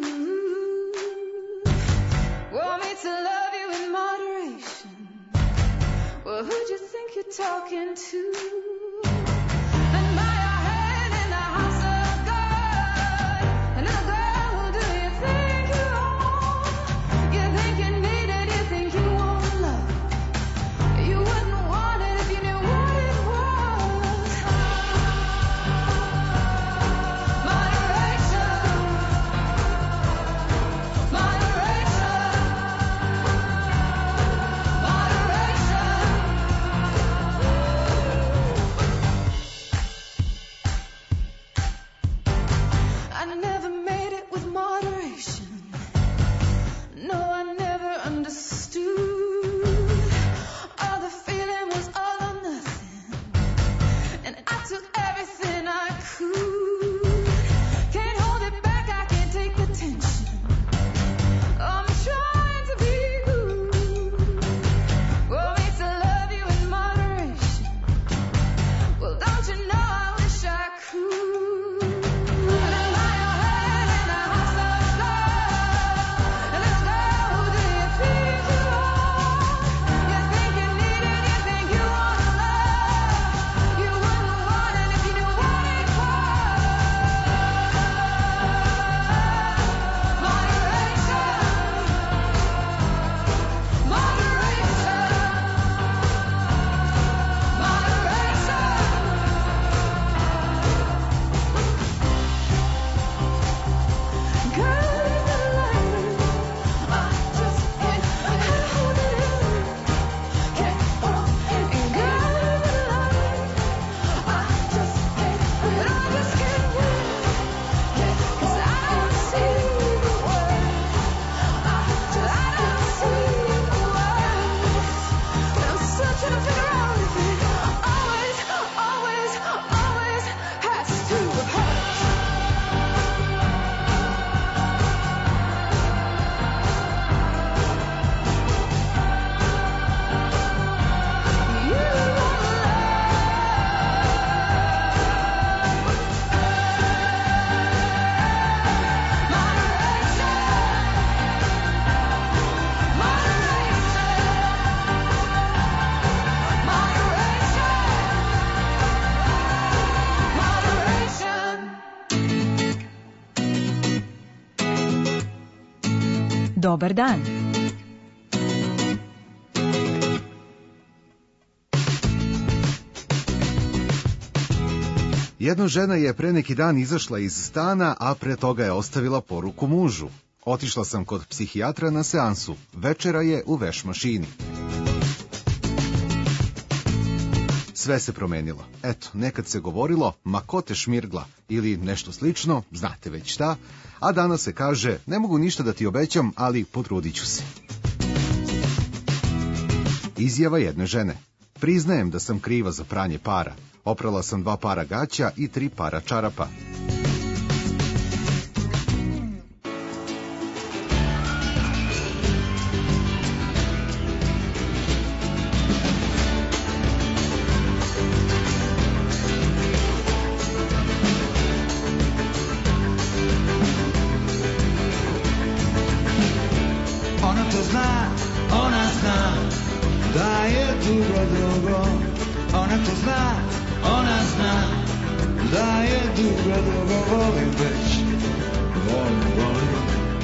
Want me to love you in moderation. Well, who'd you think you're talking to? Then bow your head in the house of God. And little girl, who do you think you are? You think you need it, you think you want love. You wouldn't want it if you knew what it was. Moderation. Moderation. Moderation. I never made it with moderation. No, I never understood. All the feeling was all or nothing. And I took everything I could. Can't hold it back, I can't take the tension. I'm trying to be good. Want me to love you in moderation. Well, don't you know I wish I could. And bow your head in the house of God. And little girl, who do you think you are? You think you need it, you think you want love. You wouldn't want it if you knew what it was. Moderation. Moderation. Moderation. Girl, in the light, I just can't hold it in. Can't hold it in. Girl, in the light, I just can't, but I just can't win. Yeah, 'cause I don't see the words. I just, I don't see the words. I'm searching to figure out if it always, always, always has to hurt. You Dobar dan. Jedna žena je pre neki dan izašla iz stana, a pre toga je ostavila poruku mužu. Otišla sam kod psihijatra na seansu. Večera je u veš mašini. Sve se promenilo. Eto, nekad se govorilo, ma ko te šmirgla, ili nešto slično, znate već šta, a danas se kaže, ne mogu ništa da ti obećam, ali potrudit ću se. Izjava jedne žene. Priznajem da sam kriva za pranje para. Oprala sam dva para gaća i tri para čarapa. Ona to zna, ona zna da je dugo, dugo. Ona to zna, ona zna da je dugo, dugo. Volim već, volim, volim.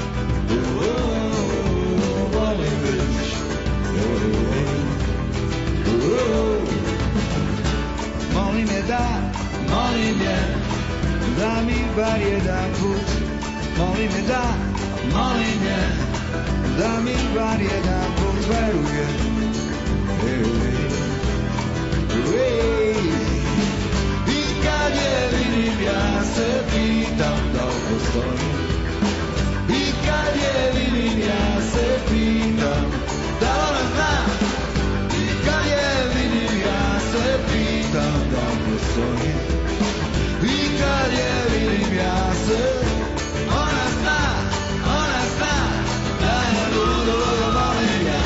Oh, volim već, volim, volim. Oh, molim je da, molim je da mi bar jedan put. Molim je da, molim je da mi bar jedan put veruje. I kad je vidim ja se pitam da li postoji. I kad je vidim ja se pitam da li ona zna. I kad je vidim ja se pitam da li postoji. I kad je vidim ja se ona zna, ona zna da je ludo, ludo volim ja.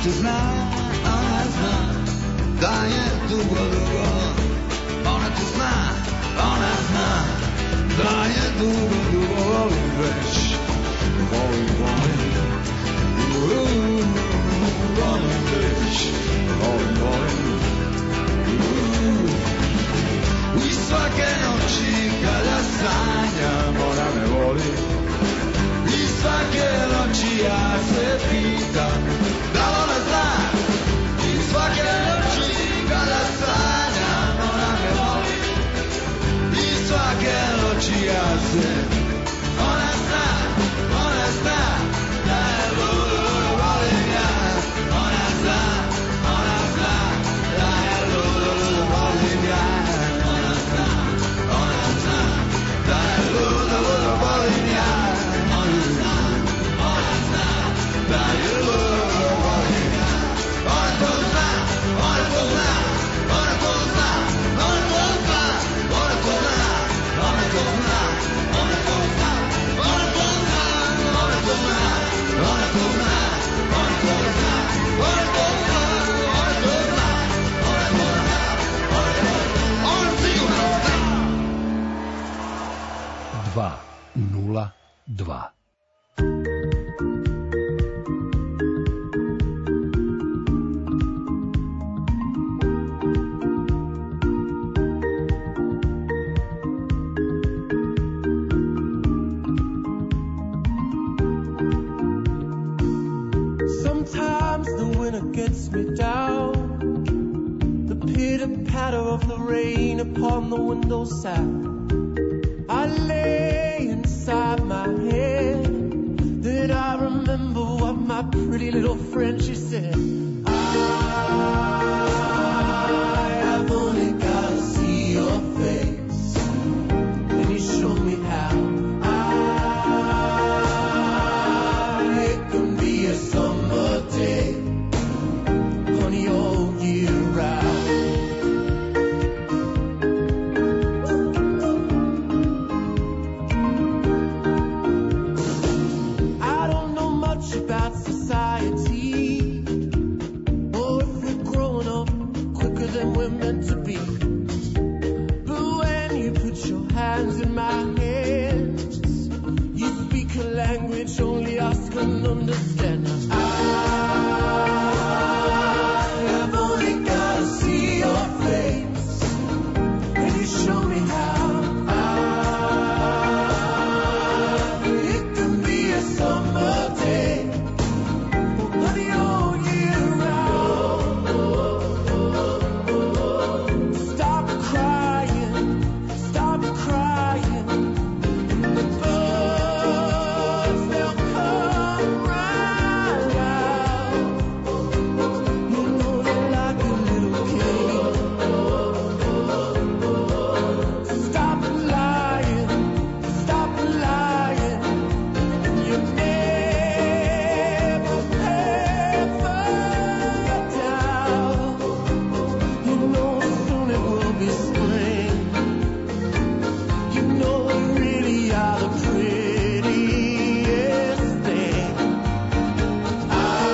te zna, ona zna da je dugo, dugo. Ona te zna, ona zna da je dugo, dugo. Volim već, volim, volim. Uuu, volim već, volim, volim. Uuu. I svake noći kada sanjam ona me voli. I svake noći ja se pitam da ona zna. I svake noći kada sanjam ona me voli. I svake noći ja se ona zna, ona zna da je ludo volim ja. Ona zna, ona zna da je ludo volim ja. Ona zna, ona zna da je ludo, ludo volim ja. Ona zna, ona zna da je ludo volim ja. Ona to zna, ona to zna, ona to zna, ona to zna, ona to zna, ona to zna, ona to zna, ona to zna, ona to zna, ona to zna, ona to zna, ona to zna, ona to zna, ona to zna, ona to zna, ona sigurno zna. dva nula dva. Sometimes the winter gets me down. The pitter patter of the rain upon the windowsill. I lay inside my head. Then I remember what my pretty little friend she said. I have only gotta see your face, and you show me how. I, it can be a summer day, honey, all year round. I don't know much about society, or if we're growing up quicker than we're meant to be. But when you put your hands in my hands, you speak a language only us can understand. I have only gotta see your face, and you show me how. I, it can be a summer day, honey, all year round. Stop crying, stop crying, and the birds, they'll come right out. You know they like a little king. Stop lying, stop lying, you never ever down. You know soon it will be spring. You know we really are the prettiest thing. I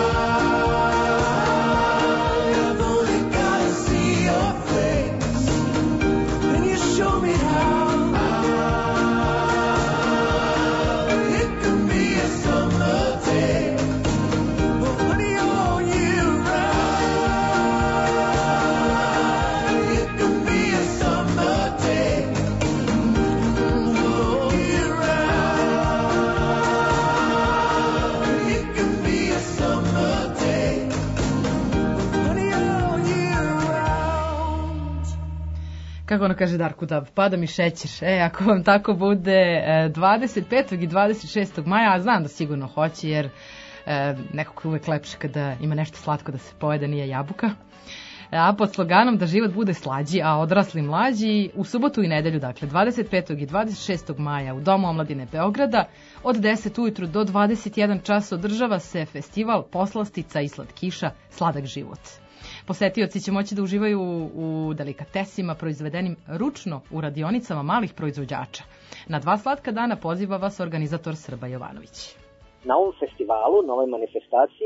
have only gotta see your face, and you show me how. It can be a summer day, but honey, all year round. It can be a summer day, all year round. It can be a summer day, honey, all year round. Kako ono kaže Darko Dab, pada mi šećer. E, ako vam tako bude e, dvadeset petog i dvadeset šestog maja, a znam da sigurno hoće, jer e, nekako je uvek lepše kada ima nešto slatko da se pojede, nije jabuka. A pod sloganom da život bude slađi, a odrasli mlađi, u subotu i nedelju, dakle dvadeset petog i dvadeset šestog maja u Domu omladine Beograda od deset ujutru do dvadeset jedan čas održava se festival poslastica i slatkiša Sladak život. Posetioci će moći da uživaju u delikatesima proizvedenim ručno u radionicama malih proizvođača. Na dva slatka dana poziva vas organizator Srba Jovanović. Na ovom festivalu, na ovoj manifestaciji,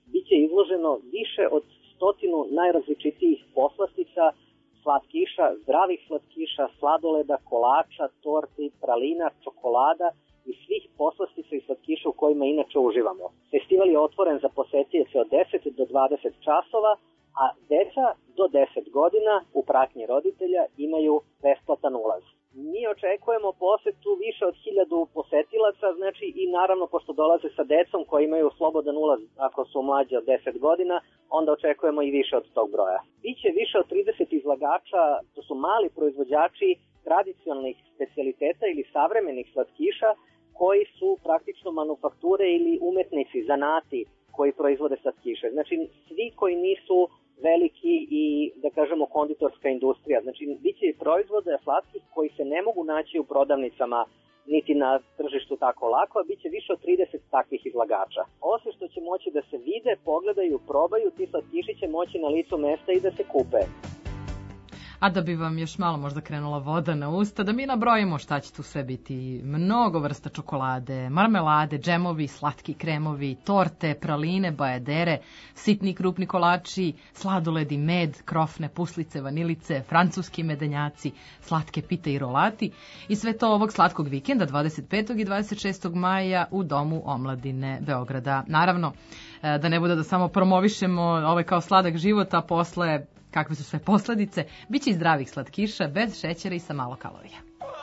biće izloženo više od stotinu najrazličitijih poslastica, slatkiša, zdravih slatkiša, sladoleda, kolača, torti, pralina, čokolada i svih poslastica i slatkiša u kojima inače uživamo. Festival je otvoren za posetioce od deset do dvadeset časova, a deca do deset godina u pratnji roditelja imaju besplatan ulaz. Mi očekujemo posetu više od hiljadu posetilaca, znači i naravno pošto dolaze sa decom koji imaju slobodan ulaz ako su mlađi od deset godina, onda očekujemo i više od tog broja. Biće više od trideset izlagača, to su mali proizvođači tradicionalnih specijaliteta ili savremenih slatkiša koji su praktično manufakture ili umetnici, zanati koji proizvode slatkiše. Znači svi koji nisu veliki i, da kažemo, konditorska industrija. Znači, bit će i proizvode slatkih koji se ne mogu naći u prodavnicama niti na tržištu tako lako, a bit će više od trideset takvih izlagača. Osim što će moći da se vide, pogledaju, probaju, ti slatkiši će moći na licu mesta i da se kupe. A da bi vam još malo možda krenula voda na usta, da mi nabrojimo šta će tu sve biti. Mnogo vrsta čokolade, marmelade, džemovi, slatki kremovi, torte, praline, bajadere, sitni i krupni kolači, sladoledi, med, krofne, puslice, vanilice, francuski medenjaci, slatke pite i rolati. I sve to ovog slatkog vikenda dvadeset petog i dvadeset šestog maja u Domu omladine Beograda. Naravno, da ne bude da samo promovišemo ovaj kao sladak život, a posle kakve su sve posledice, bit će i zdravih slatkiša, bez šećera i sa malo kalorija.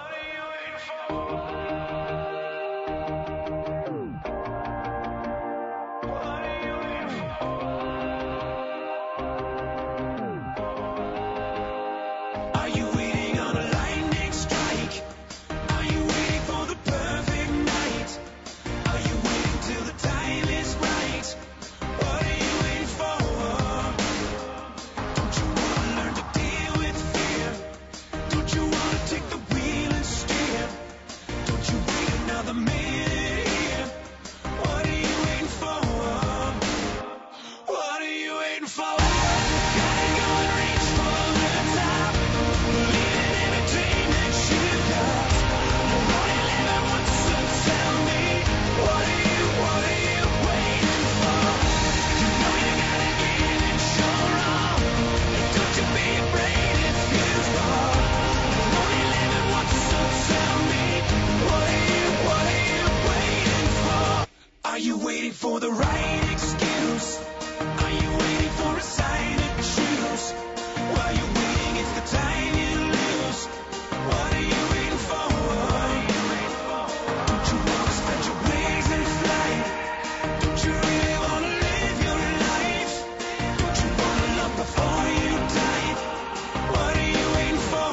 For the right excuse, are you waiting for a sign to choose? While you're waiting, it's the time you lose. What are you waiting for? Don't you want to spread your wings and fly? Don't you really want to live your life? Don't you want to love before you die? What are you waiting for?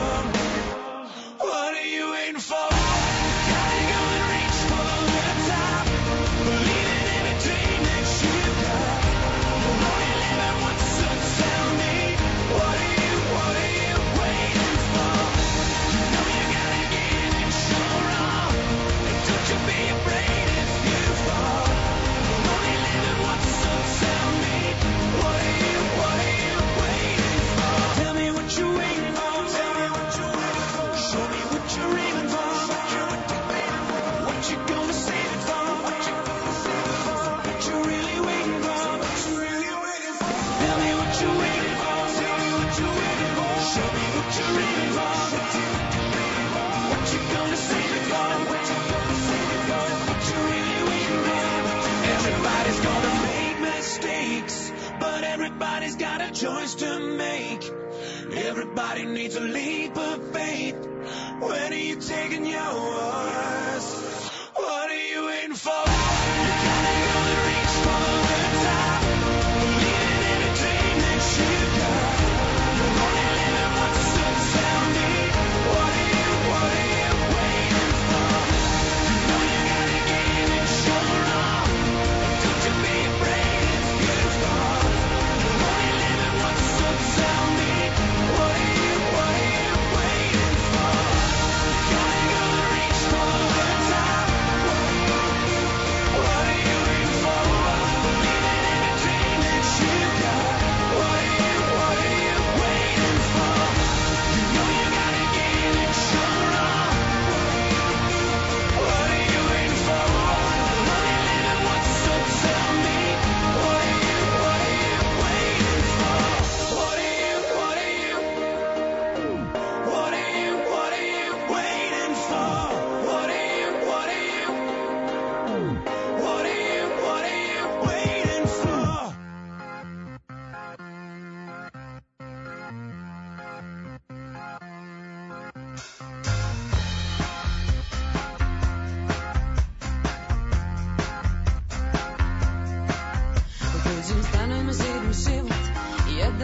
What are you waiting for? Gotta go and reach for the top. Believe Everybody's got a choice to make. Everybody needs a leap of faith. When are you taking yours? What are you waiting for? You gotta go and reach for the top. Believing in a dream that you've got. You're only living once, so tell me. What are you, what are you waiting for? You know you gotta give it your all. Don't you be afraid if you fall. What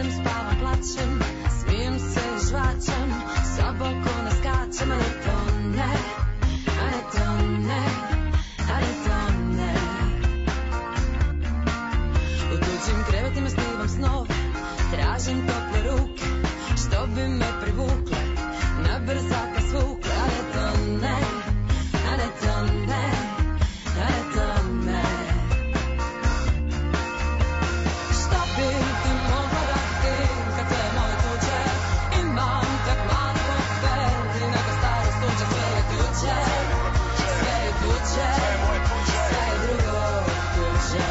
budem, spavam, plačem, smijem se, žvačem, sa balkona skačem, a ne to ne, a ne to ne, a ne to ne. U tuđim krevetima snivam snove, tražim tople ruke, što bi me privukle, na brzaka svukle, a ne to ne, a ne to ne, a ne to ne. Što bi ti mogla dati kad sve moje tuđe, imam tak malo kofer i neka staro suđe, sve je tuđe, sve je tuđe, sve je drugo tuđe.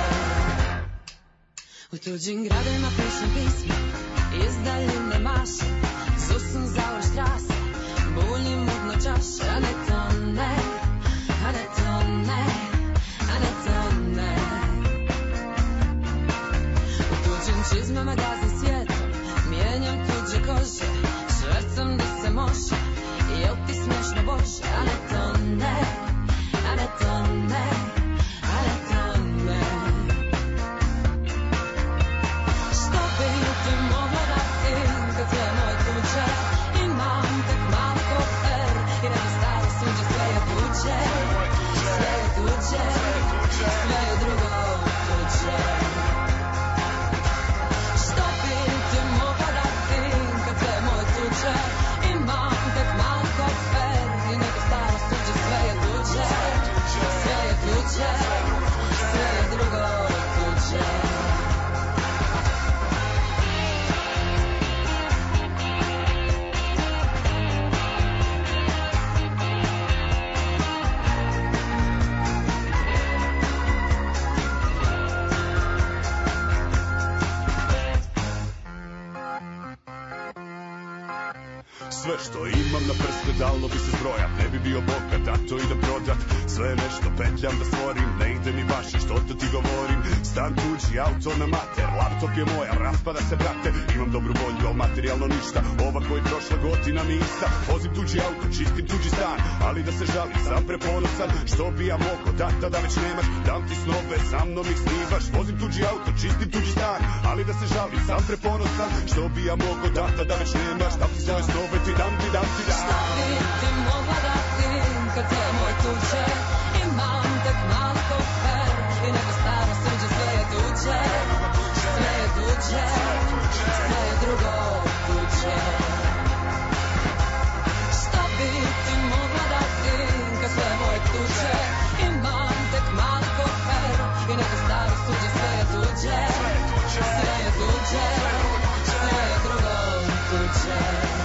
U tuđim gradima pišem pisma, iz daljine mašem, susum zaur štrase, buljim mutno čaše, a ne to ne, a ne to ne, a ne to ne. U tuđim čizmama gazim svijetom, mijenjam tuđe kože, švercam di se može, jel ti smiješno Bože, a ne to ne, a ne to ne, a ne to ne. Što bi ti mogla dati kad sve moje tuđe, imam tak malo kofer i neka staro suđe, sve je tuđe, sve je tuđe, sve je drugo tuđe. Što bi ti mogla dati kad sve moje tuđe, imam tak malo kofer i neka staro suđe, sve je tuđe, sve je tuđe, sve je drugo tuđe. Sve što imam na prste dalo bi se zbrojat, ne bi bio bogat, a to idem prodat. Sve nešto petljam da stvorim, ne ide mi baš i što to ti govorim. Stan tuđi, auto na mater, laptop je moja, raspada se brate. Imam dobru volju, al materijalno ništa, ova koji prošla godina mi ista. Vozim tuđi auto, čistim tuđi stan, ali da se žalim, sam preponosan. Što bi ja mogo, data da već nemaš, dam ti snove, sa mnom ih snivaš. Vozim tuđi auto, čistim tuđi stan, ali da se žalim, sam preponosan. Što bi ja mogo, data da već nemaš, dam ti svoje snove, ti dam ti, dam ti, dam. Šta bi ti mogla dati kad sve moje tuđe, imam tak malo kofer i neka staro suđe, sve je tuđe, sve je tuđe, sve je drugo tuđe. Šta bi ti mogla dati kad sve moje tuđe, imam tak malo kofer i neka staro suđe, sve je tuđe, sve je tuđe, sve je drugo tuđe.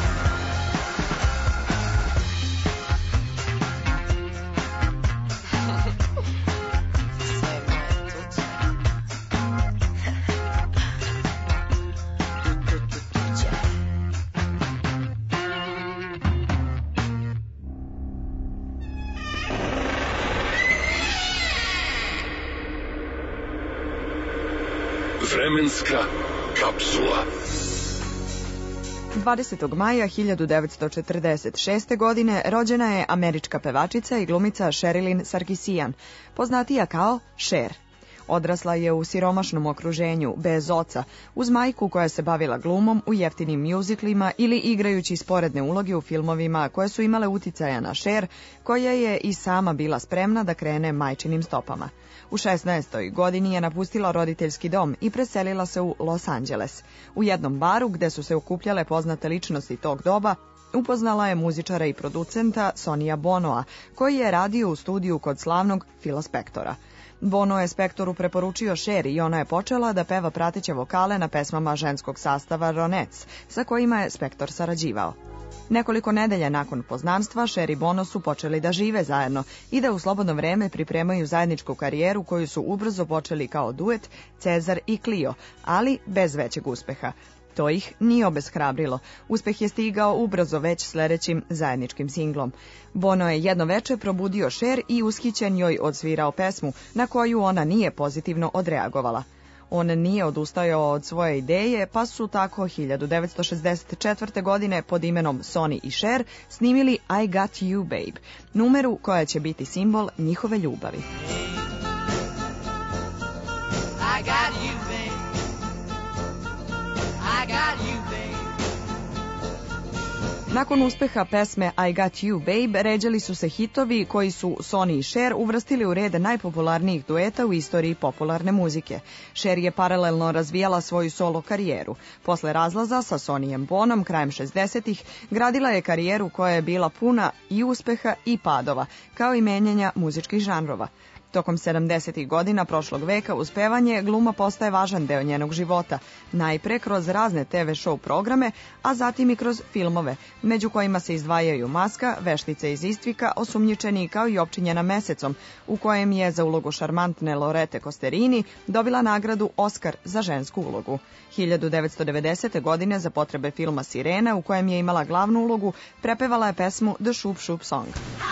Vremenska kapsula. dvadesetog maja hiljadu devetsto četrdeset šeste. godine rođena je američka pevačica i glumica Sherilyn Sarkisian, poznatija kao Cher. Odrasla je u siromašnom okruženju, bez oca, uz majku koja se bavila glumom u jeftinim mjuziklima ili igrajući sporedne uloge u filmovima koje su imale uticaja na Cher, koja je i sama bila spremna da krene majčinim stopama. U šesnaestoj godini je napustila roditeljski dom i preselila se u Los Angeles. U jednom baru gde su se okupljale poznate ličnosti tog doba, upoznala je muzičara i producenta Sonija Bonoa, koji je radio u studiju kod slavnog Phila Spectora. Bono je Spectoru preporučio Cher i ona je počela da peva prateće vokale na pesmama ženskog sastava Ronettes, sa kojima je Spector sarađivao. Nekoliko nedelja nakon poznanstva, Cher i Bono su počeli da žive zajedno i da u slobodno vreme pripremaju zajedničku karijeru koju su ubrzo počeli kao duet Cezar i Clio, ali bez većeg uspeha. To ih nije obeshrabrilo. Uspeh je stigao ubrzo već sledećim zajedničkim singlom. Bono je jedno veče probudio Cher i ushićen joj odsvirao pesmu na koju ona nije pozitivno odreagovala. On nije odustajao od svoje ideje, pa su tako hiljadu devetsto šezdeset četvrte. godine pod imenom Sonny i Cher snimili I Got You Babe, numeru koja će biti simbol njihove ljubavi. I got you, babe. I I got you, babe. Nakon uspeha pesme I Got You, Babe, ređali su se hitovi koji su Sonny i Cher uvrstili u red najpopularnijih dueta u istoriji popularne muzike. Cher je paralelno razvijala svoju solo karijeru. Posle razlaza sa Sonnyjem Bonom krajem šezdesetih gradila je karijeru koja je bila puna i uspeha i padova, kao i menjanja muzičkih žanrova. Tokom sedamdesetih godina prošlog veka uz pevanje gluma postaje važan deo njenog života, najpre kroz razne te ve show programe, a zatim i kroz filmove, među kojima se izdvajaju Maska, Veštice iz Istvika, Osumnjičeni kao i Opčinjena mesecom, u kojem je za ulogu šarmantne Lorete Kosterini dobila nagradu Oskar za žensku ulogu. hiljadu devetsto devedesete. godine za potrebe filma Sirena, u kojem je imala glavnu ulogu, prepevala je pesmu The Shoop Shoop Song.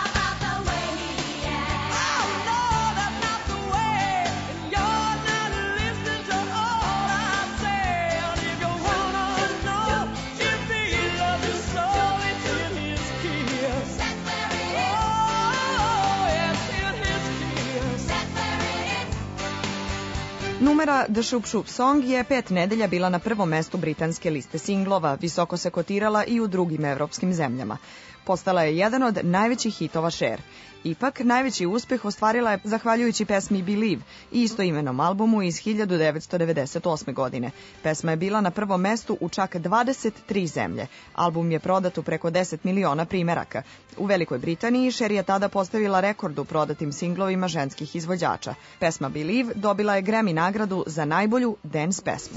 Numera The Shoop Shoop Song je pet nedelja bila na prvom mestu britanske liste singlova, visoko se kotirala i u drugim evropskim zemljama. Postala je jedan od najvećih hitova Cher. Ipak, najveći uspeh ostvarila je zahvaljujući pesmi Believe i istoimenom albumu iz hiljadu devetsto devedeset osme. godine. Pesma je bila na prvom mestu u čak dvadeset tri zemlje. Album je prodat u preko deset miliona primeraka. U Velikoj Britaniji Cher je tada postavila rekord u prodatim singlovima ženskih izvođača. Pesma Believe dobila je Grammy nagradu za najbolju dance pesmu.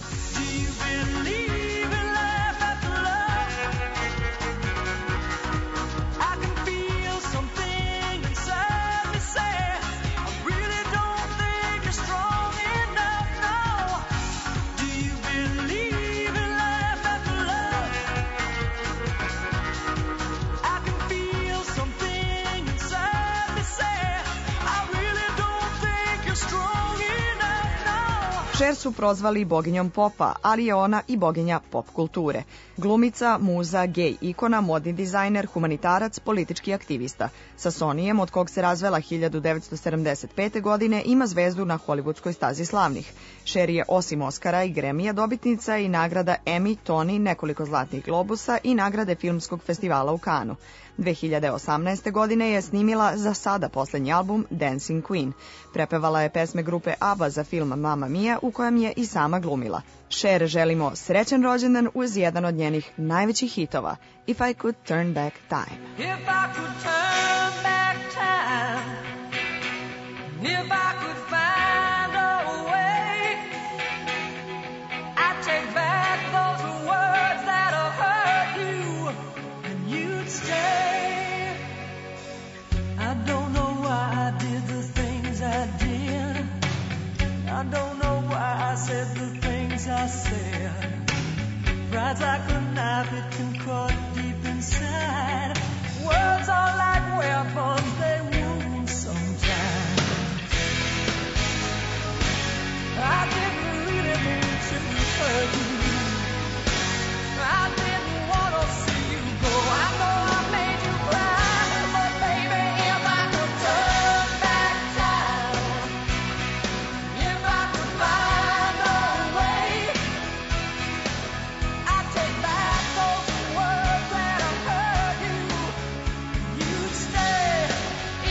Cher su prozvali boginjom popa, ali je ona i boginja pop kulture. Glumica, muza, gej ikona, modni dizajner, humanitarac, politički aktivista. Sa Sonnyjem, od kog se razvela hiljadu devetsto sedamdeset pete. godine, ima zvezdu na hollywoodskoj stazi slavnih. Cher je osim Oscara i Grammyja dobitnica i nagrada Emmy, Tony, nekoliko zlatnih globusa i nagrade filmskog festivala u Kanu. dve hiljade osamnaeste. godine je snimila za sada poslednji album Dancing Queen. Prepevala je pesme grupe ABBA za film Mamma Mia, u kojem je i sama glumila. Cher želimo srećan rođendan uz jedan od njenih najvećih hitova, If I Could Turn Back Time. If I could turn back time, if I could find a way, I'd take back those words that have hurt you, and you'd stay. I don't know why I did the things I did. I don't know why I said the things I said. Pride's like a knife, it can cut deep inside. Words are like weapons, they wound sometimes. I didn't really mean to hurt you. I didn't want to see you go. I know I made you cry, but baby, if I could turn back time, if I could find a way, I'd take back those words that have hurt you. You'd stay.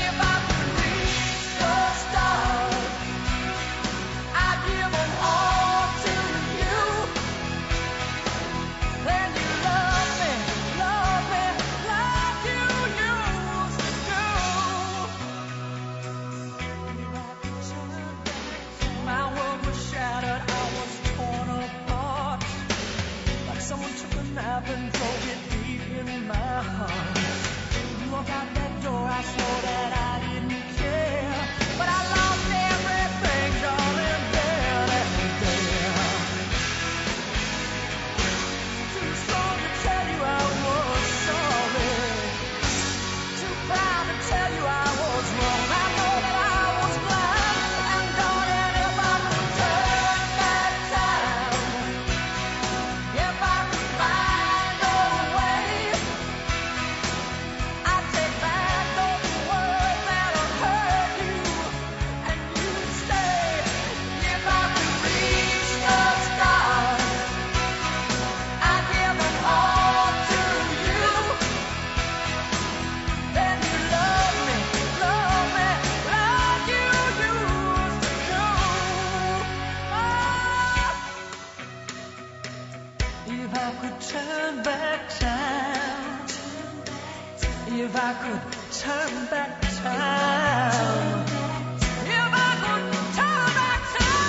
I could turn back time, if I could turn back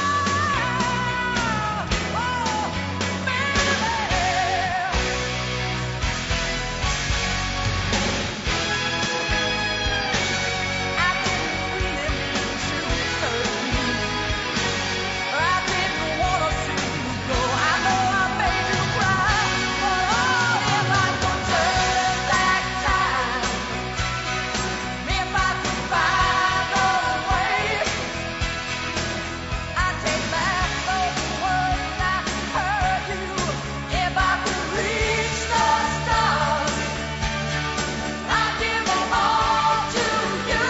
time, oh, baby. I didn't really mean to hurt you. I didn't want to see you go. I know I made you cry, but oh, if I could turn back time, if I could find a way, I'd take back those words I heard you. If I could reach the stars, I'd give them all to you.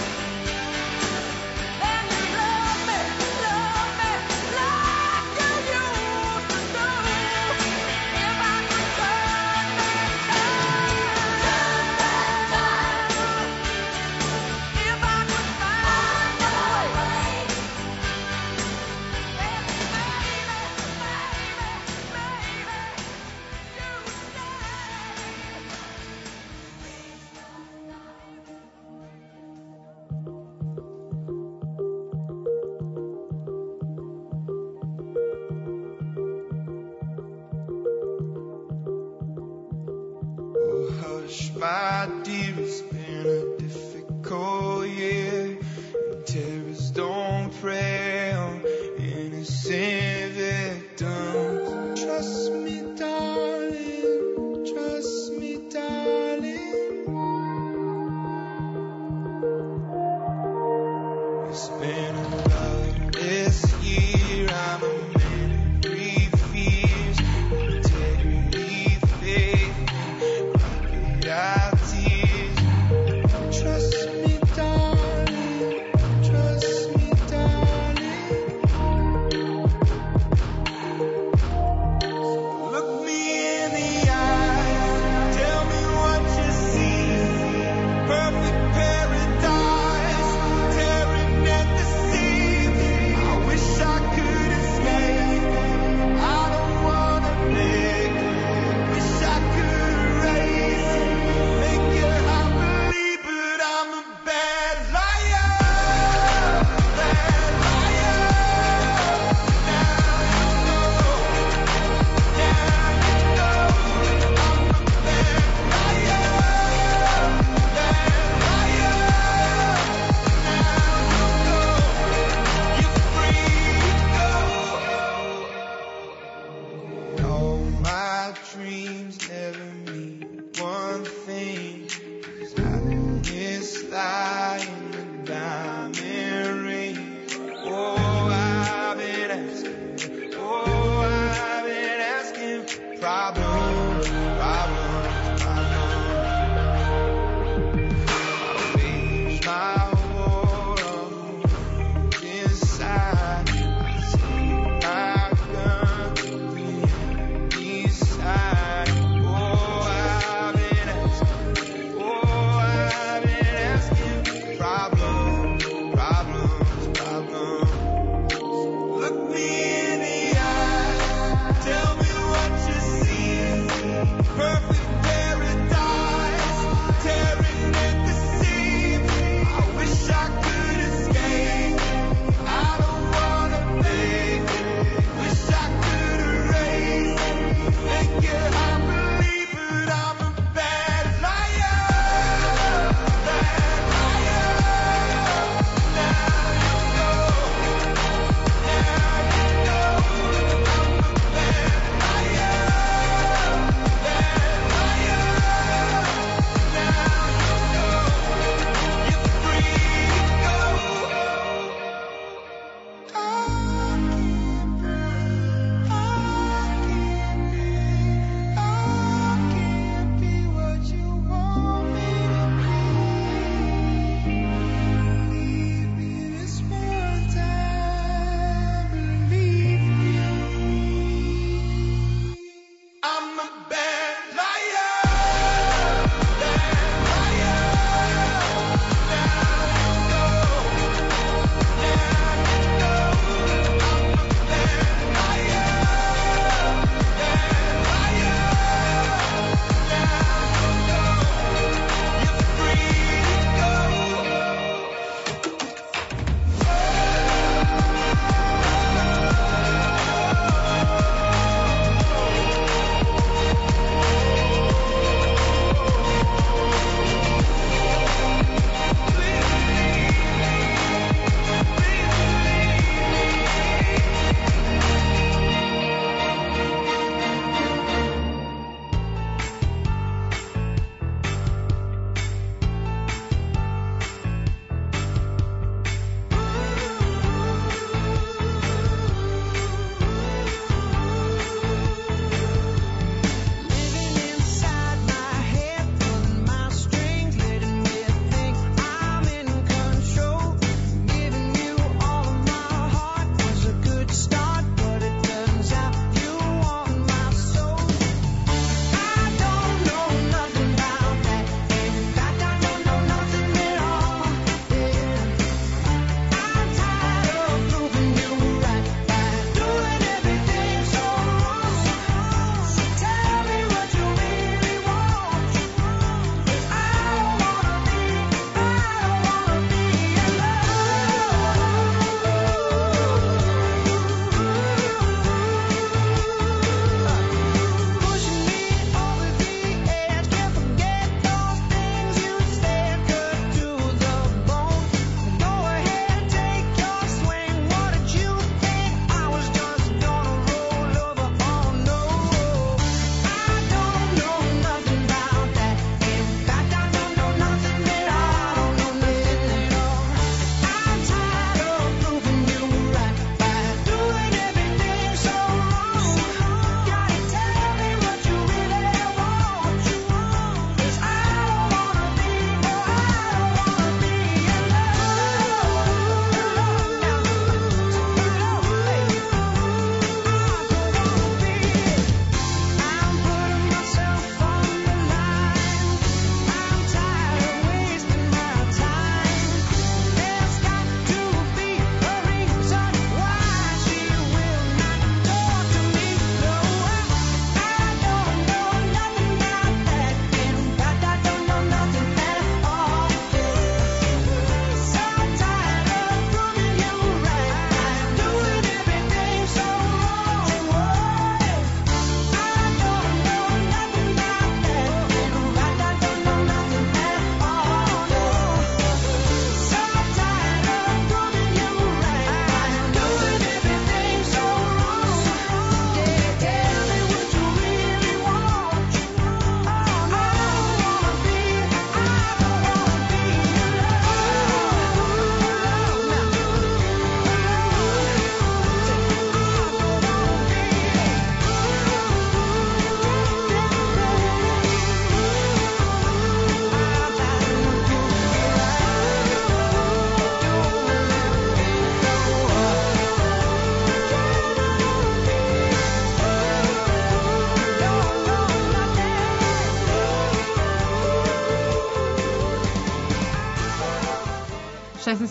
Then you love me, love me like you used to do. If I could turn back time, turn back time, if I could find a way, then baby, baby, Oh, hush, my dear, it's been a difficult year. And terrorists don't prey on innocent victims. Trust me, darling, trust me, darling. It's been a loveless year. I'm a man who breathes fears, integrity, faith, our tears. Trust me, darling, trust me, darling. Look me in the eye, tell me what you see. Perfect paradise, tearing at the seams. I wish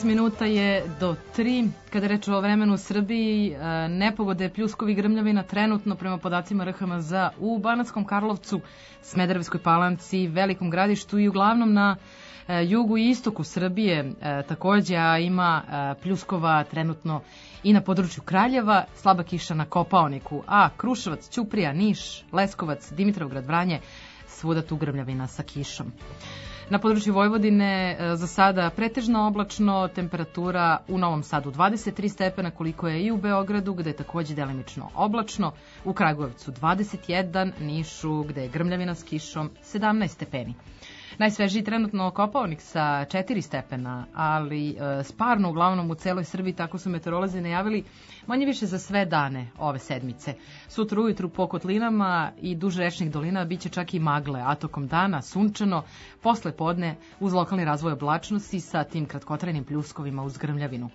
osam minuta je do tri. Kada reč o vremenu u Srbiji, e, nepogode pljuskovi grmljavina trenutno prema podacima R H M Z u Banatskom Karlovcu, Smederevskoj Palanci, Velikom Gradištu i uglavnom na e, jugu i istoku Srbije e, takođe, a ima e, pljuskova trenutno i na području Kraljeva, slaba kiša na Kopaoniku, a Kruševac, Ćuprija, Niš, Leskovac, Dimitrovgrad, Vranje, svuda tu grmljavina sa kišom. Na području Vojvodine za sada pretežno oblačno, temperatura u Novom Sadu dvadeset tri stepena, koliko je i u Beogradu, gde je takođe delimično oblačno, u Kragujevcu dvadeset jedan, Nišu, gde je grmljavina s kišom sedamnaest stepeni. Najsvežiji trenutno Kopaonik sa četiri stepena, ali e, sparno uglavnom u celoj Srbiji, tako su meteorolozi najavili, manje više za sve dane ove sedmice. Sutra ujutru po kotlinama i duž rečnih dolina biće čak i magle, a tokom dana sunčano, posle podne uz lokalni razvoj oblačnosti sa tim kratkotrajnim pljuskovima uz grmljavinu.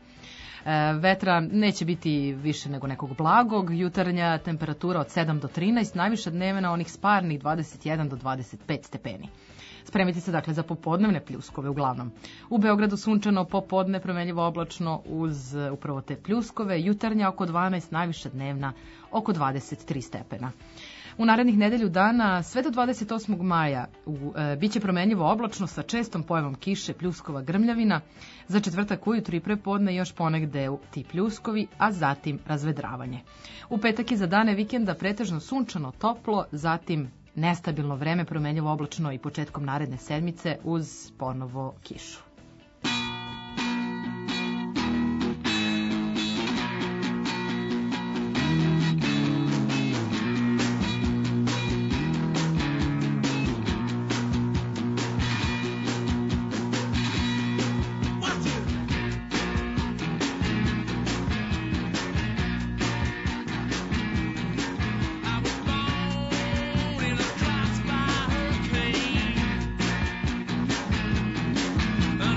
E, vetra neće biti više nego nekog blagog, jutarnja temperatura od sedam do trinaest, najviša dnevna onih sparnih dvadeset jedan do dvadeset pet stepeni. Spremite se dakle za popodnevne pljuskove uglavnom. U Beogradu sunčano, popodne promenljivo oblačno uz upravo te pljuskove, jutarnja oko dvanaest, najviša dnevna oko dvadeset tri stepena. U narednih nedelju dana sve do dvadeset osmog maja u, e, biće promenljivo oblačno sa čestom pojavom kiše, pljuskova, grmljavina. Za četvrtak ujutru i prepodne još ponegde ti pljuskovi, a zatim razvedravanje. U petak i za dane vikenda pretežno sunčano, toplo, zatim nestabilno vreme, promenljivo oblačno i početkom naredne sedmice uz ponovo kišu. I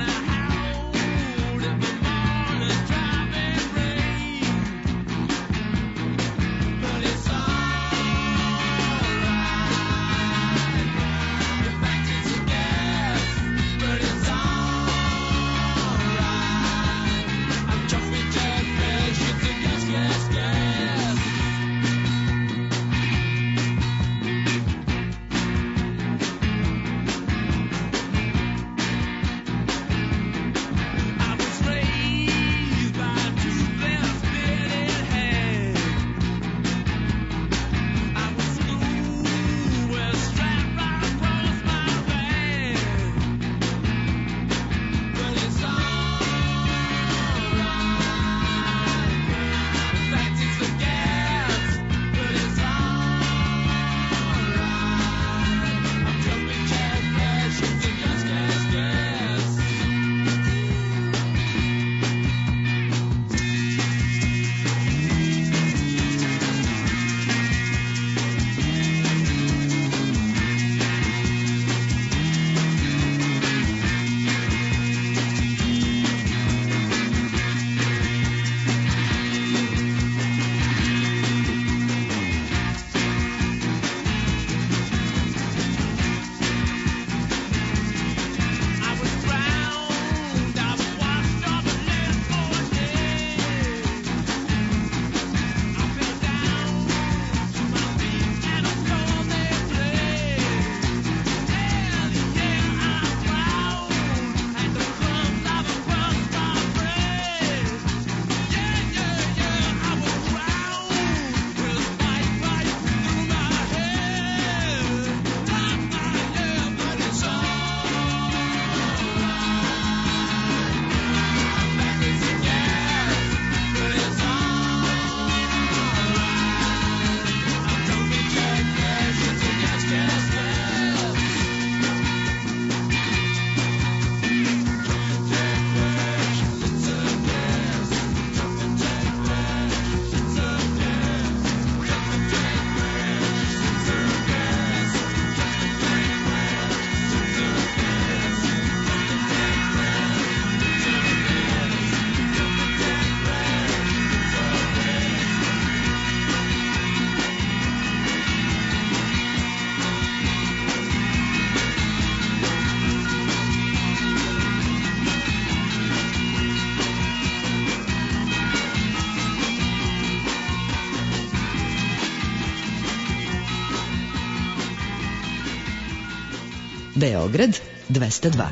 Beograd dvesta dva.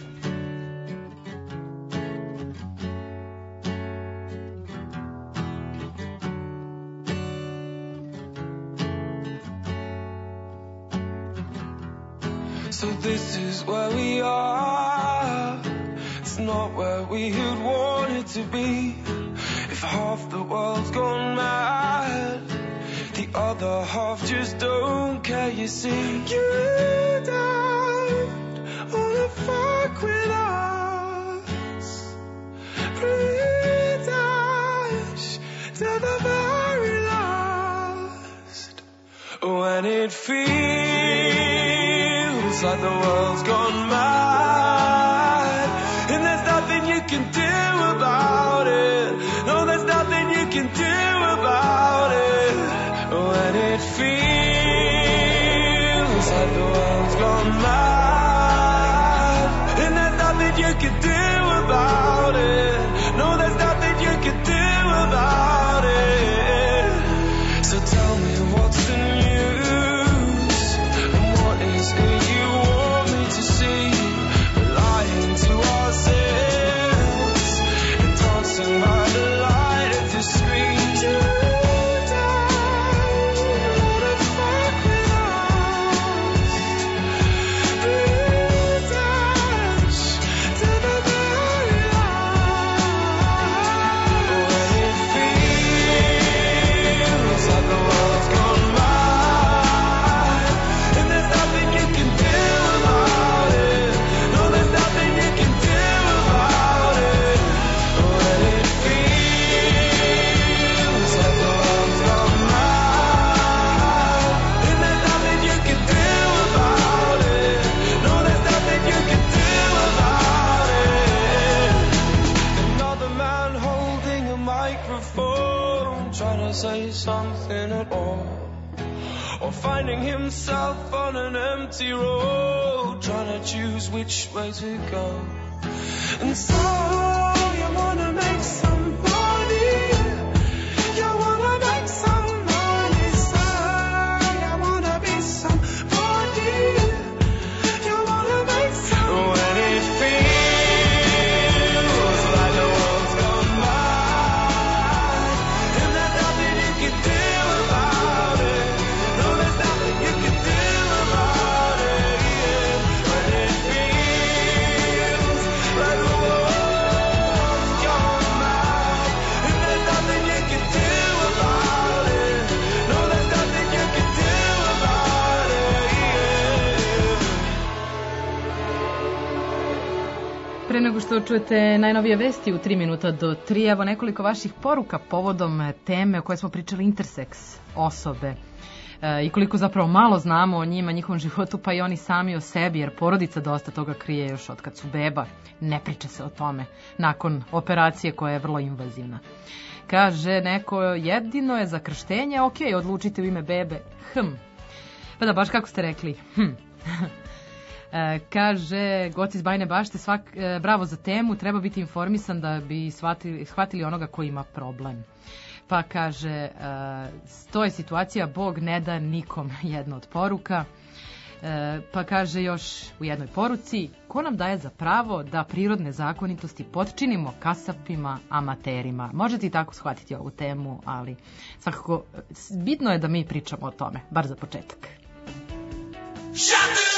So this is where we are. It's not where we had wanted to be. If half the world's gone mad, the other half just don't care, you see. You don't wanna fuck with us. Bleed us to the very last. When it feels like the world's gone mad, and there's nothing you can do about it. No, there's nothing you can do about it. When it feels like the world's gone mad, and there's nothing you can do about it. No, there's nothing you can do about it. So tell me what's the news, and what is it you want me to see? We're lying to ourselves and dancing by the light of the screen. You don't wanna fuck with us. Bleed us to the very last. When it feels like the world's gone mad, and there's nothing you can do about it. No, there's nothing you can do about it. When it feels like the world's gone mad, and there's nothing you can do about it. No, there's nothing you can do about it. Another man holding a microphone, trying to say something at all, or finding himself on an empty road, trying to choose which way to go. And so you wanna make some money, you wanna make some money, sir. You wanna be somebody, you wanna make some. When it feels like the world's gone mad, and there's nothing you can do about it. No, there's nothing you can do about it. Yeah. When it feels like the world's gone mad, and there's nothing you can do about it. No, there's nothing you can do about it. Yeah. Pre nego što čujete najnovije vesti u tri minuta do tri, evo nekoliko vaših poruka povodom teme o kojoj smo pričali, interseks osobe. E, I koliko zapravo malo znamo o njima, njihovom životu, pa i oni sami o sebi, jer porodica dosta toga krije još od kad su beba. Ne priča se o tome nakon operacije koja je vrlo invazivna. Kaže neko, jedino je za krštenje, ok, odlučite u ime bebe. Hm. Pa da, baš kako ste rekli. Hm. E, kaže Goci iz Bajne Bašte, svak, e, bravo za temu, treba biti informisan da bi shvatili, shvatili onoga ko ima problem. Pa kaže, e, to je situacija, Bog ne da nikom, jedna od poruka. E, pa kaže još u jednoj poruci, ko nam daje za pravo da prirodne zakonitosti potčinimo kasapima, amaterima. Možete i tako shvatiti ovu temu, ali svakako bitno je da mi pričamo o tome, bar za početak. Shut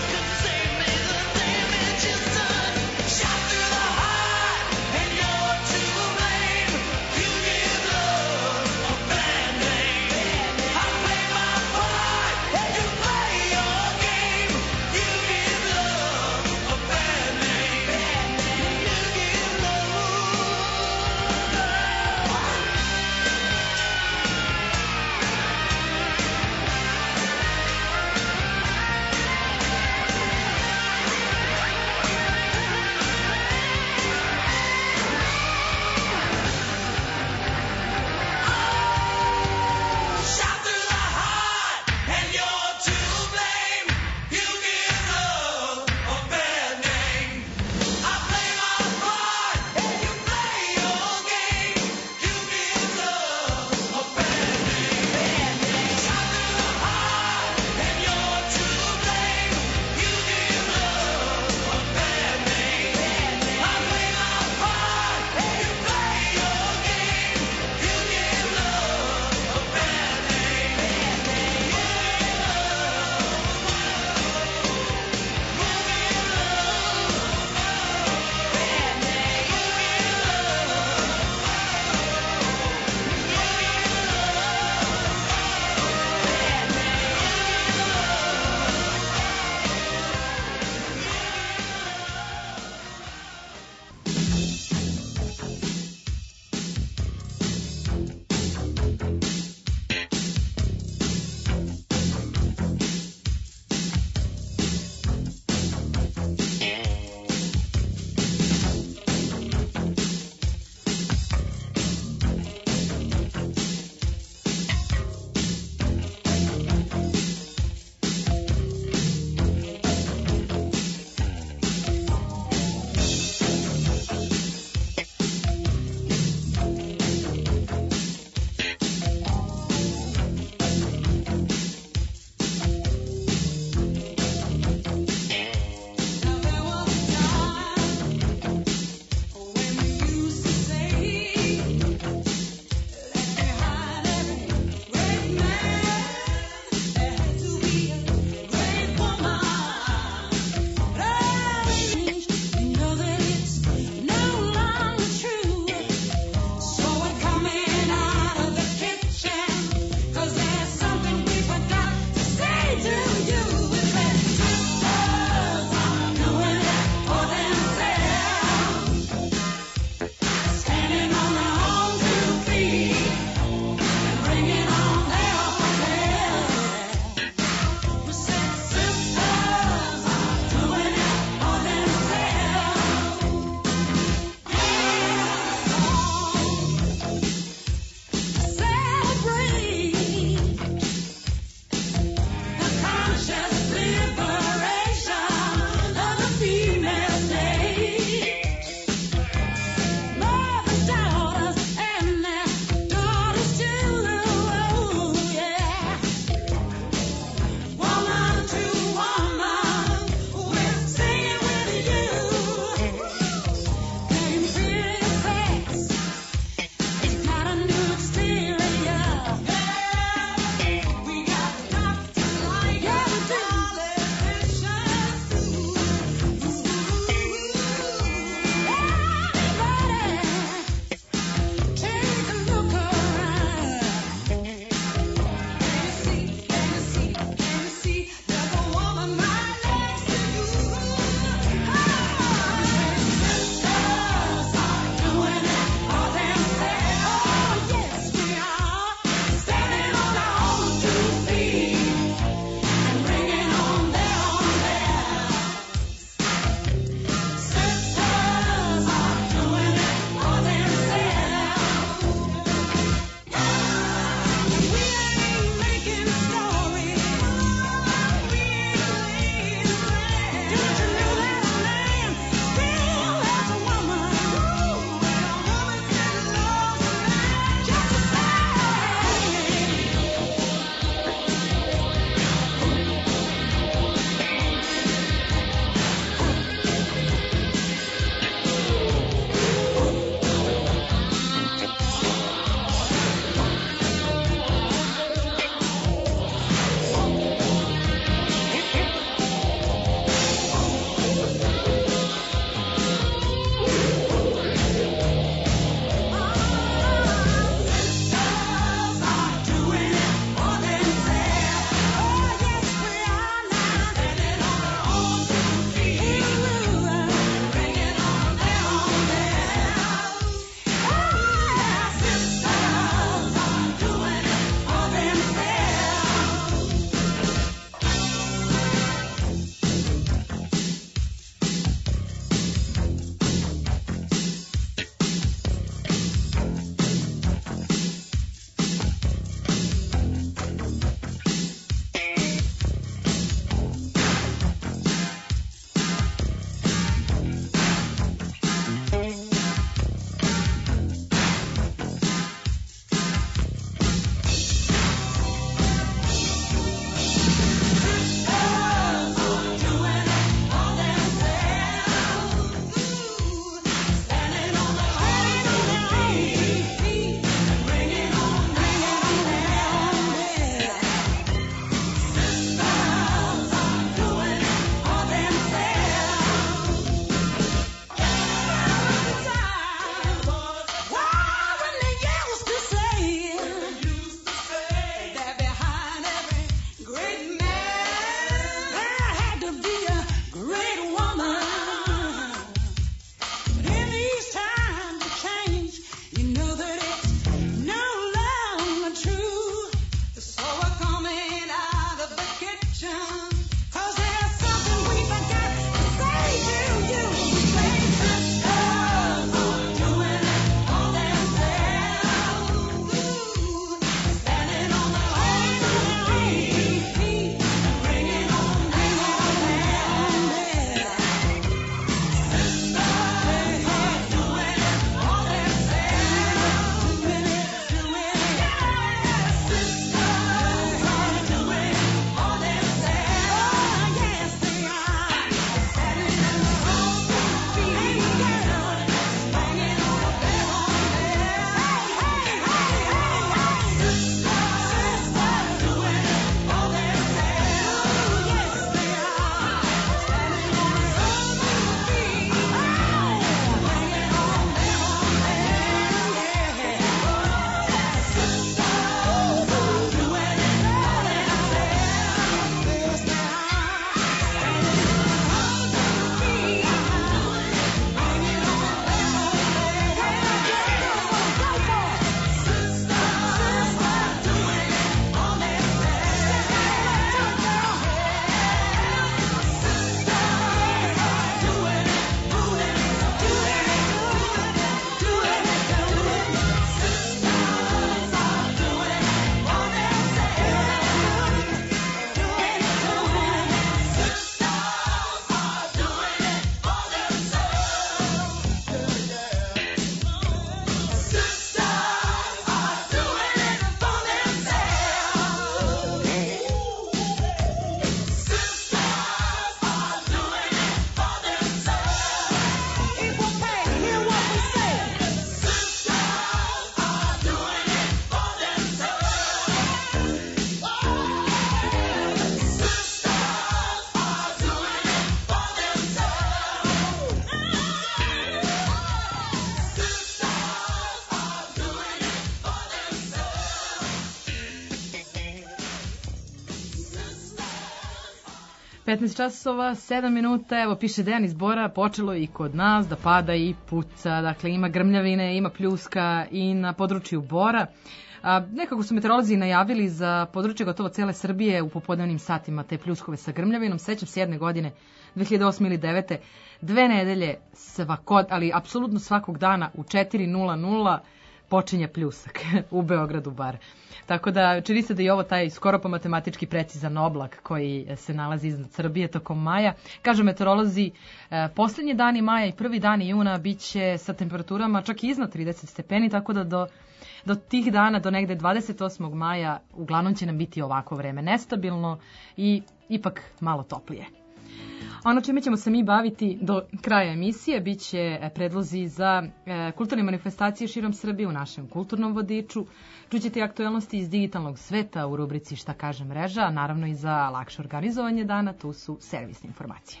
petnaest časova, sedam minuta, evo piše Dejan iz Bora, počelo je i kod nas da pada i puca, dakle ima grmljavine, ima pljuska i na području Bora. A, nekako su meteorolozi najavili za područje gotovo cele Srbije u popodnevnim satima te pljuskove sa grmljavinom. Sećam se jedne godine, dve hiljade osme ili devete, dve nedelje svakod, ali apsolutno svakog dana u četiri nula nula počinje pljusak u Beogradu bar. Tako da čini se da je ovo taj skoro pa matematički precizan oblak koji se nalazi iznad Srbije tokom maja. Kažu meteorolozi, e, posljednji dani maja i prvi dani juna bit će sa temperaturama čak i iznad trideset stepeni, tako da do, do tih dana, do negde dvadeset osmog maja, uglavnom će nam biti ovako vreme nestabilno i ipak malo toplije. Ono čime ćemo se mi baviti do kraja emisije bit će predlozi za e, kulturne manifestacije širom Srbije u našem kulturnom vodiču. Čućete aktuelnosti iz digitalnog sveta u rubrici Šta kaže mreža, a naravno i za lakše organizovanje dana, tu su servisne informacije.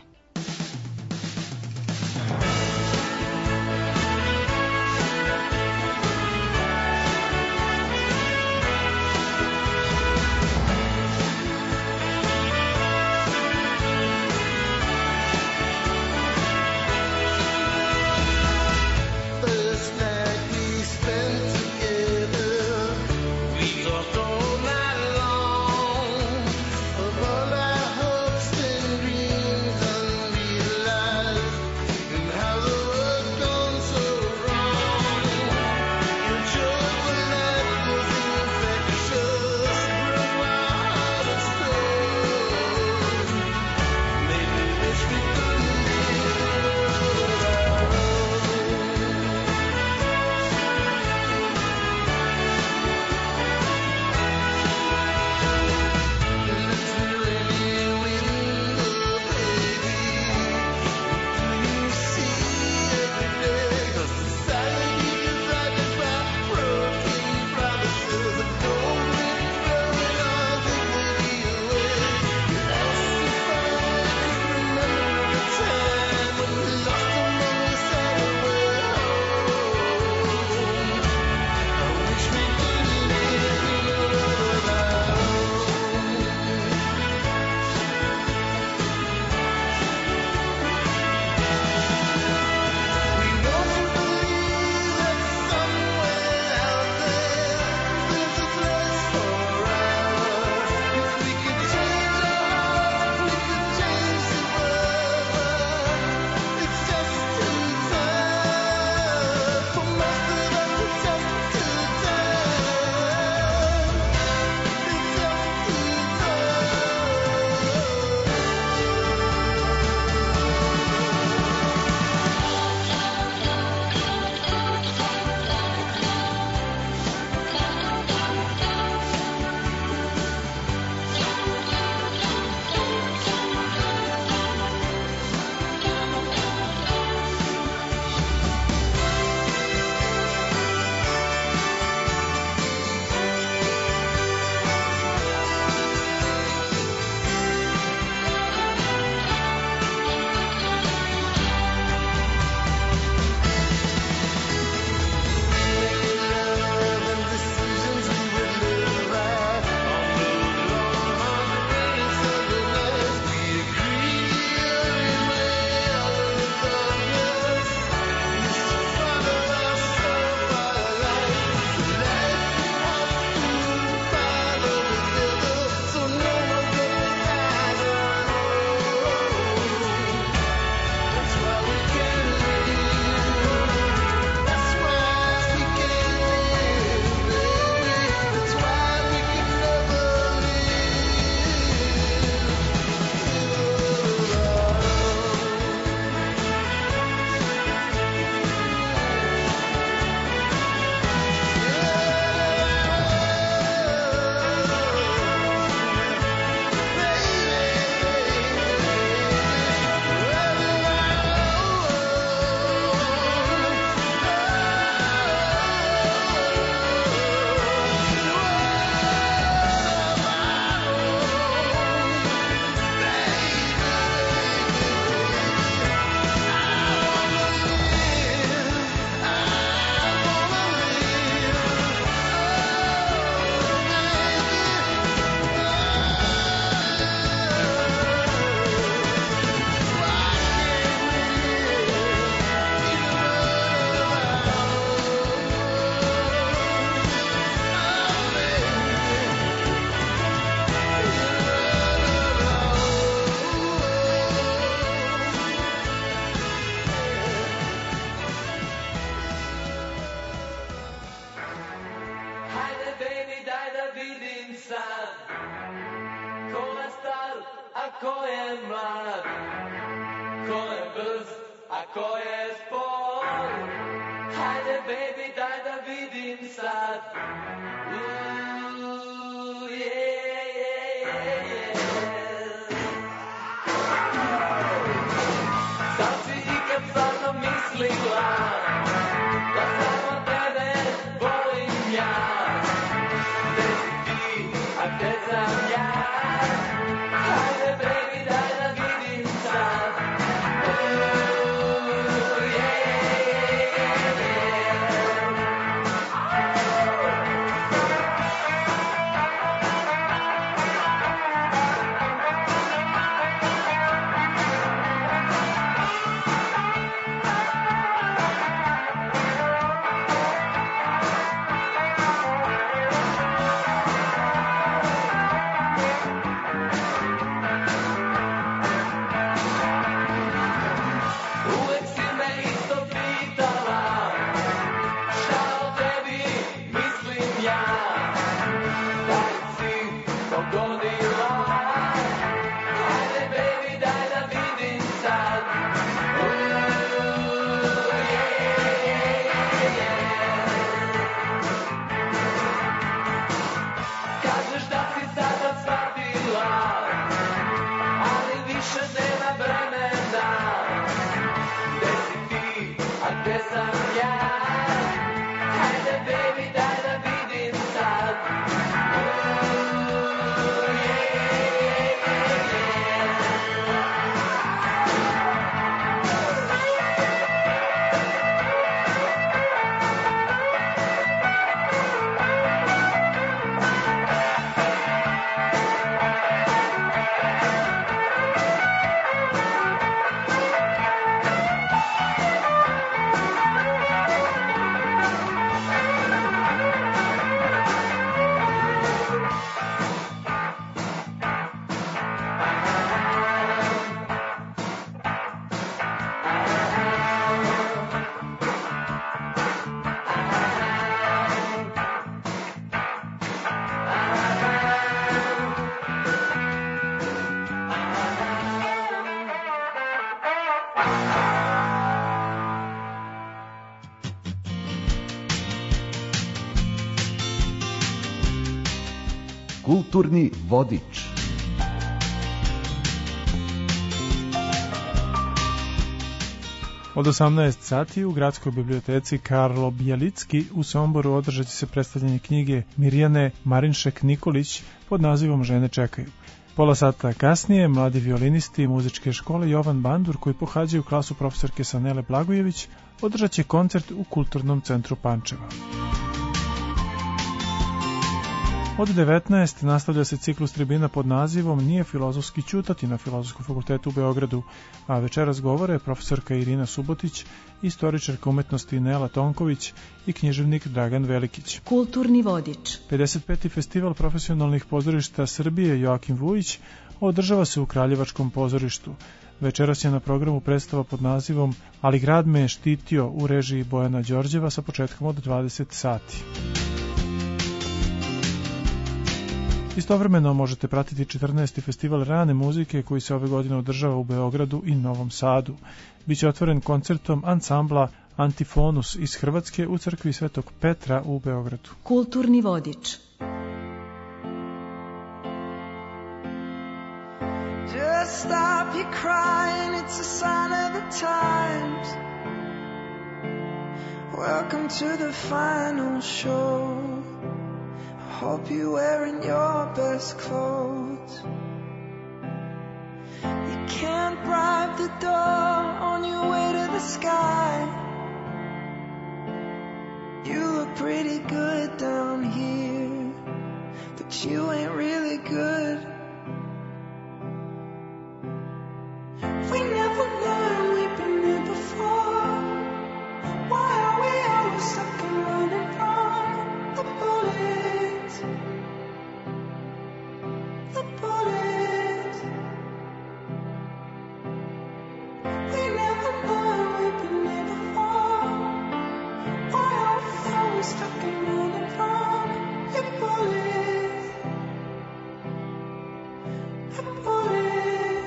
All our hopes and dreams unreal. ko je mlad, ko je brz, a ko je spor. Hajde baby daj da vidim sad. Ooh, yeah, yeah, yeah, yeah. Sad si ikad stvarno mislila da samo tebe volim ja. Gde si ti, a gde sam ja? Hajde baby daj da vidim sad. Ooh, yeah, yeah, yeah. Uvek si me isto pitala šta o tebi mislim ja. Da li si pogodila? Hajde baby daj da vidim sad. Ooh, yeah, yeah, yeah. Kažeš da si sada shvatila, ali više nema vremena. Gde si ti, a gde sam ja? Hajde baby daj da vidim sad. Ooh, yeah, yeah, yeah. Kulturni vodič. Od osamnaest sati u Gradskoj biblioteci Karlo Bjelicki u Somboru održat će se predstavljanje knjige Mirjane Marinšek Nikolić pod nazivom Žene čekaju. Pola sata kasnije mladi violinisti muzičke škole Jovan Bandur, koji pohađaju klasu profesorke Sanele Blagojević, održat će koncert u Kulturnom centru Pančeva. Od devetnaest nastavlja se ciklus tribina pod nazivom Nije filozofski ćutati na Filozofskom fakultetu u Beogradu, a večeras govore profesorka Irina Subotić, istoričarka umetnosti Nela Tonković i književnik Dragan Velikić. Kulturni vodič. pedeset peti festival profesionalnih pozorišta Srbije Joakim Vujić održava se u Kraljevačkom pozorištu. Večeras je na programu predstava pod nazivom Ali grad me je štitio u režiji Bojana Đorđeva sa početkom od dvadeset sati. Istovremeno možete pratiti četrnaesti festival rane muzike koji se ove godine održava u Beogradu i Novom Sadu. Biće otvoren koncertom ansambla Antifonus iz Hrvatske u crkvi Svetog Petra u Beogradu. Kulturni vodič. Just stop your crying, it's a sign of the times. Welcome to the final show. Hope you're wearing your best clothes. You can't bribe the door on your way to the sky. You look pretty good down here, but you ain't really good. We never learned, we've been here before. Why are we always stuck and running from the bullets? The bullets. We never learned, we've been here before. Why are we always stuck and running from your bullets? The bullets.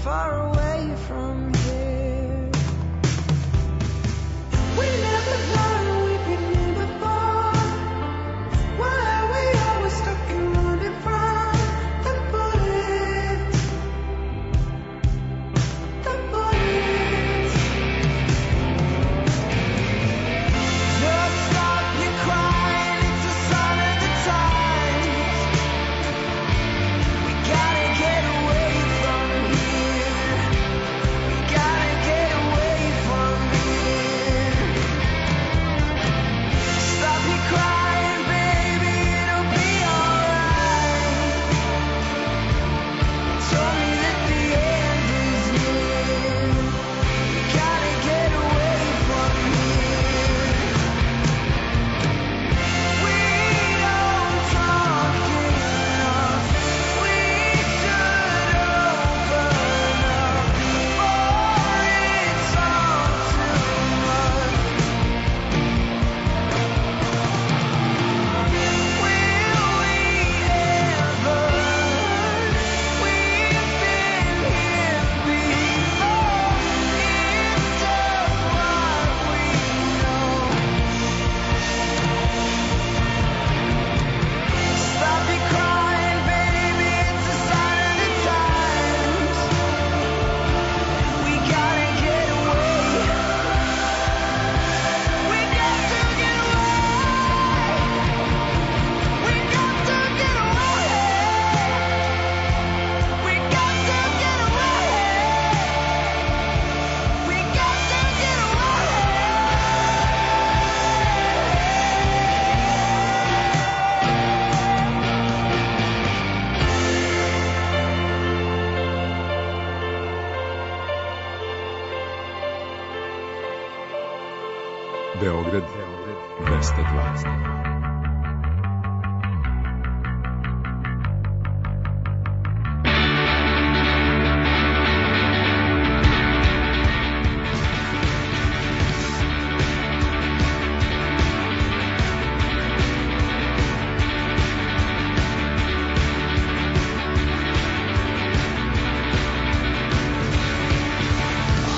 far away from here. We never thought we'd be near before. Why are we always stuck and running from the bullets? The bullets. Just stop your crying, it's a sign of the times. We gotta get away from here. We gotta get away from here. Stop your crying, baby, it'll be alright. Told me that the end is near. We gotta get away from here. We don't talk enough. We should open up before it's all too much. Will we ever? We've been here before. It's just what we know. Stop your crying, baby, it's a sign of the times. We gotta get away. We got to get away. We got to get away. We got to get away. We got to get Beograd dvesta dva.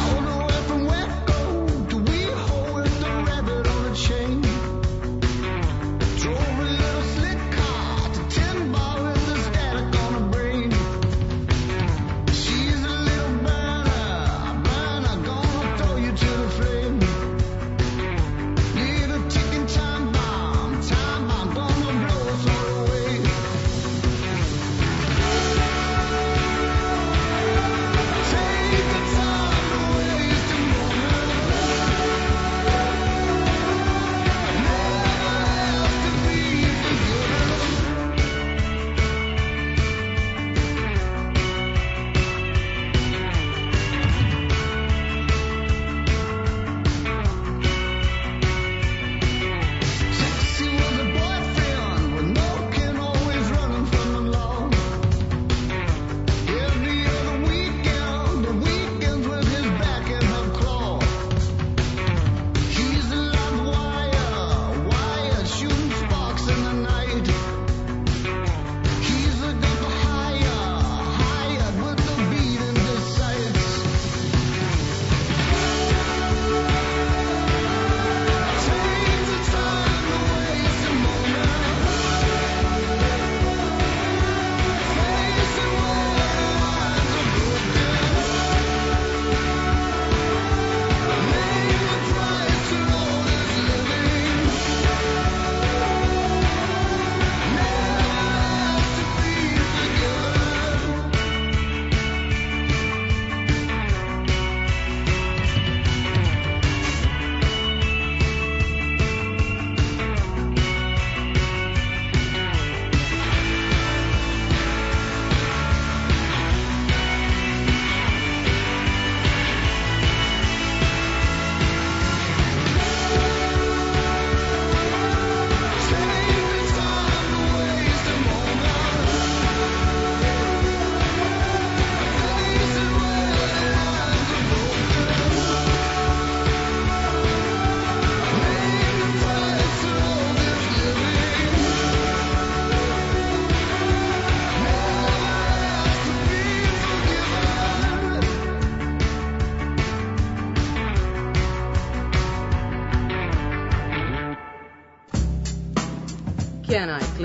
Do we hold the rabbit on a chain?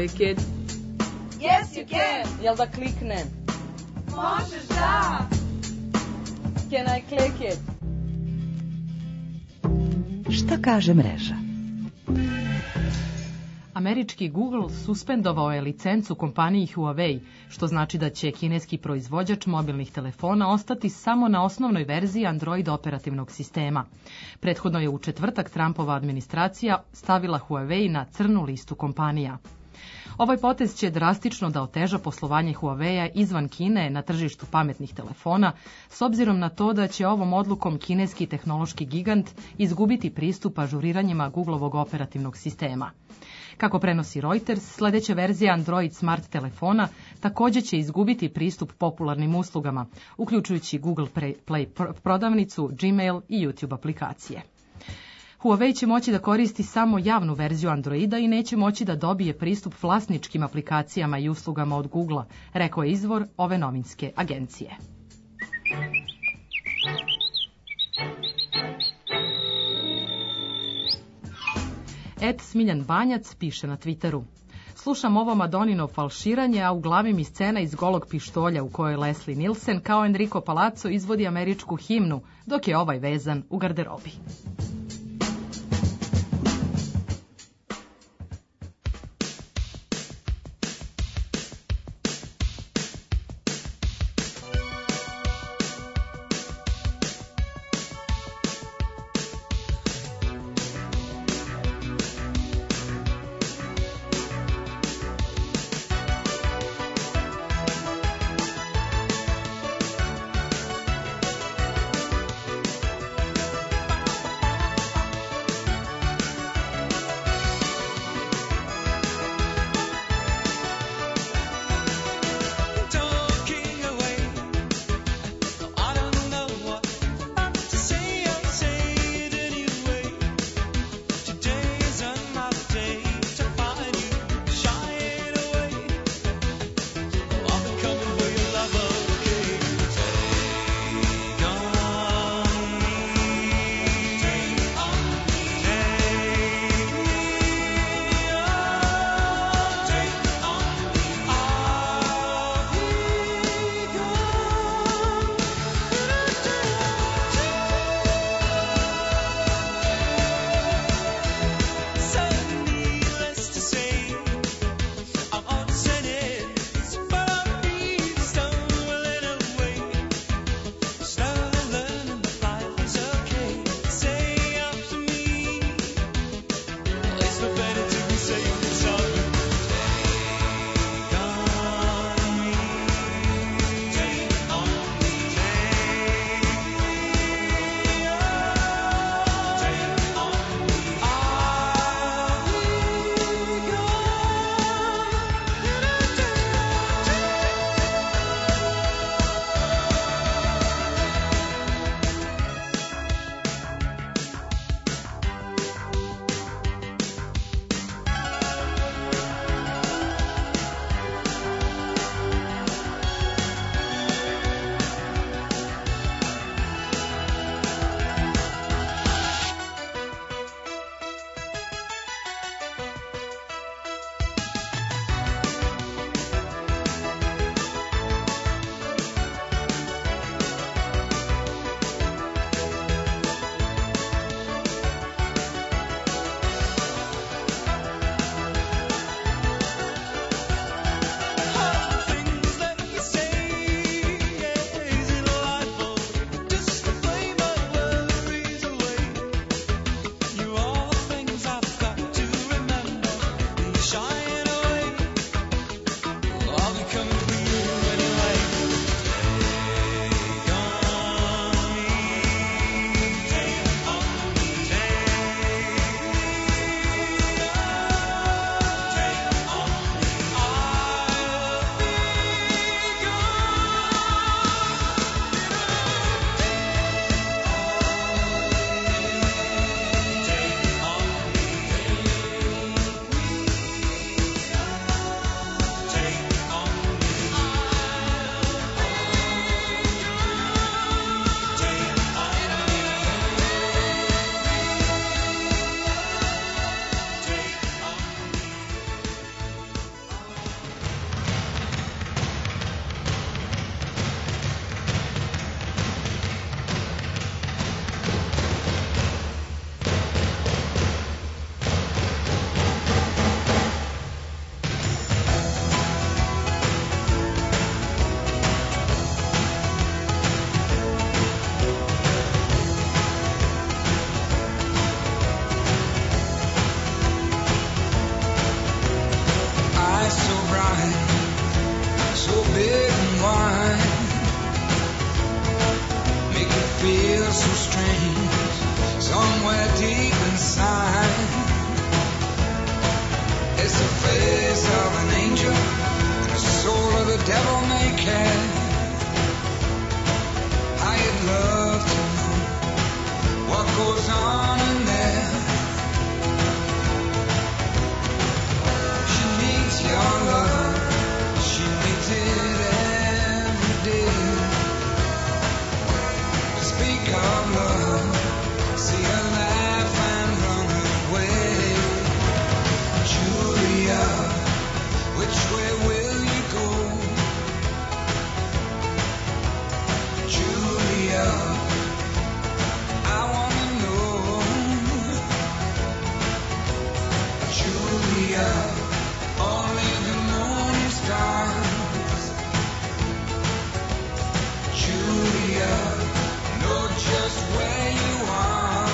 click it? Yes, you can. Jel da kliknem? Možeš da. Can I click it? Šta kaže mreža? Američki Google suspendovao je licencu kompaniji Huawei, što znači da će kineski proizvođač mobilnih telefona ostati samo na osnovnoj verziji Android operativnog sistema. Prethodno je u četvrtak Trumpova administracija stavila Huawei na crnu listu kompanija. Ovaj potez će drastično da oteža poslovanje Huawei-a izvan Kine na tržištu pametnih telefona, s obzirom na to da će ovom odlukom kineski tehnološki gigant izgubiti pristup ažuriranjima Googlovog operativnog sistema. Kako prenosi Reuters, sledeća verzija Android smart telefona takođe će izgubiti pristup popularnim uslugama, uključujući Google Play prodavnicu, Gmail i YouTube aplikacije. Huawei će moći da koristi samo javnu verziju Androida i neće moći da dobije pristup vlasničkim aplikacijama i uslugama od Googlea, rekao je izvor ove novinske agencije. Et Smiljan Banjac piše na Twitteru: slušam ovo Madonino falširanje, a u glavi mi scena iz Golog pištolja u kojoj Leslie Nielsen kao Enrico Palazzo izvodi američku himnu, dok je ovaj vezan u garderobi. so strange, somewhere deep inside. It's the face of an angel and the soul of the devil naked. I'd love to know what goes on in there. She needs your love, she needs it every day. Speak of love, see her laugh and run away. Julia, which way will you go? Julia, I wanna know. Julia, only the morning stars. Julia, know just where you are.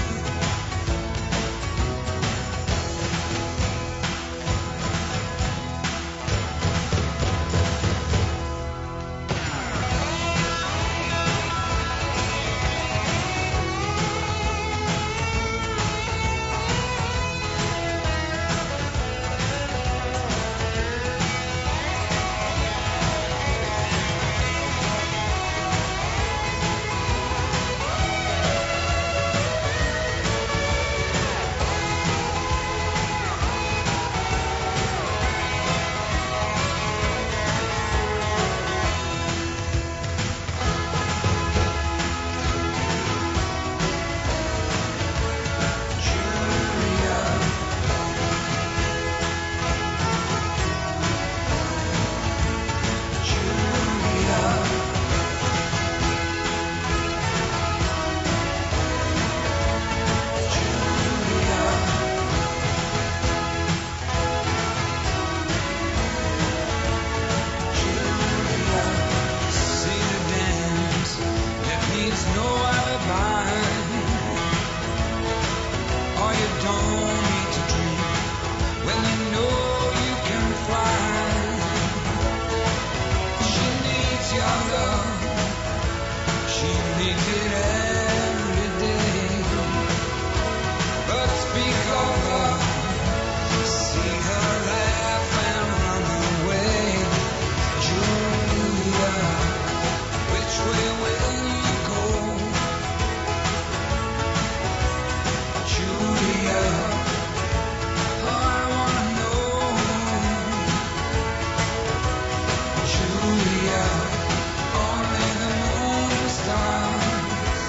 See the dance that needs no alibi. Or you don't need to dream when you know you can fly. She needs your love, she needs it every day. But speak of love, see her laugh and run away. Julia, which way will you go? Julia, oh, I wanna know. Julia, only the morning stars.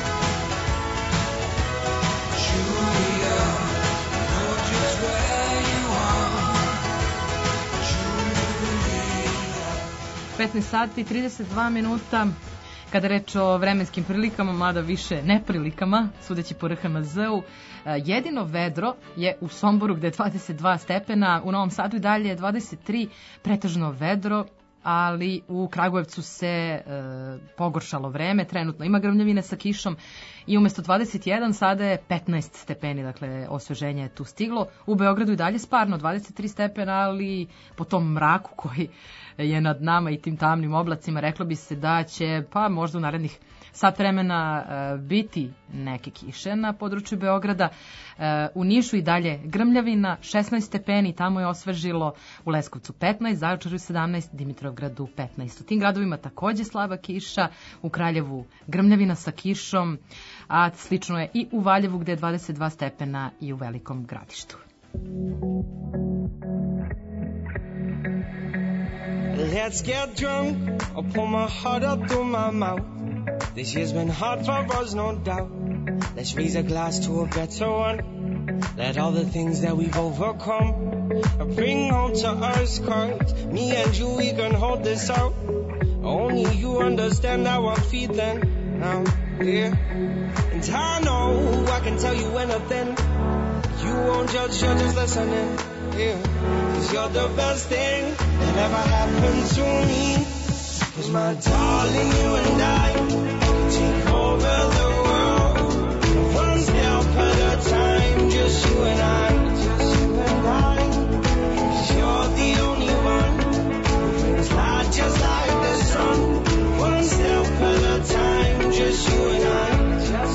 Julia, know just where you are. Julia. petnaest sati i trideset dva minuta. Kada reč o vremenskim prilikama, mada više neprilikama, sudeći po R H M Z-u, jedino vedro je u Somboru gde je dvadeset dva stepena, u Novom Sadu i dalje je dvadeset tri, pretežno vedro, ali u Kragujevcu se e, pogoršalo vreme, trenutno ima grmljavine sa kišom i umesto dvadeset jedan sada je petnaest stepeni, dakle osveženje je tu stiglo. U Beogradu i dalje sparno dvadeset tri stepena, ali po tom mraku koji je nad nama i tim tamnim oblacima reklo bi se da će pa možda u narednih sat vremena e, biti neke kiše na području Beograda. E, u Nišu i dalje grmljavina, šesnaest stepeni, tamo je osvežilo, u Leskovcu petnaest, Zaječaru sedamnaest, Dimitrovgradu petnaest. U tim gradovima takođe slaba kiša, u Kraljevu grmljavina sa kišom, a slično je i u Valjevu gde je dvadeset dva stepena i u Velikom Gradištu. Let's get drunk, I'll pull my heart up through my mouth. This year's been hard for us, no doubt. Let's raise a glass to a better one. Let all the things that we've overcome bring home to us, 'cause me and you, we can hold this out. Only you understand how I'm feeling now, yeah. And I know I can tell you anything. You won't judge, you're just listening, yeah. 'Cause you're the best thing that ever happened to me. 'Cause my darling, you and I can take over the world, one step at a time, just you and I, just you and I. 'Cause you're the only one who brings light just like the sun, one step at a time, just you and I, just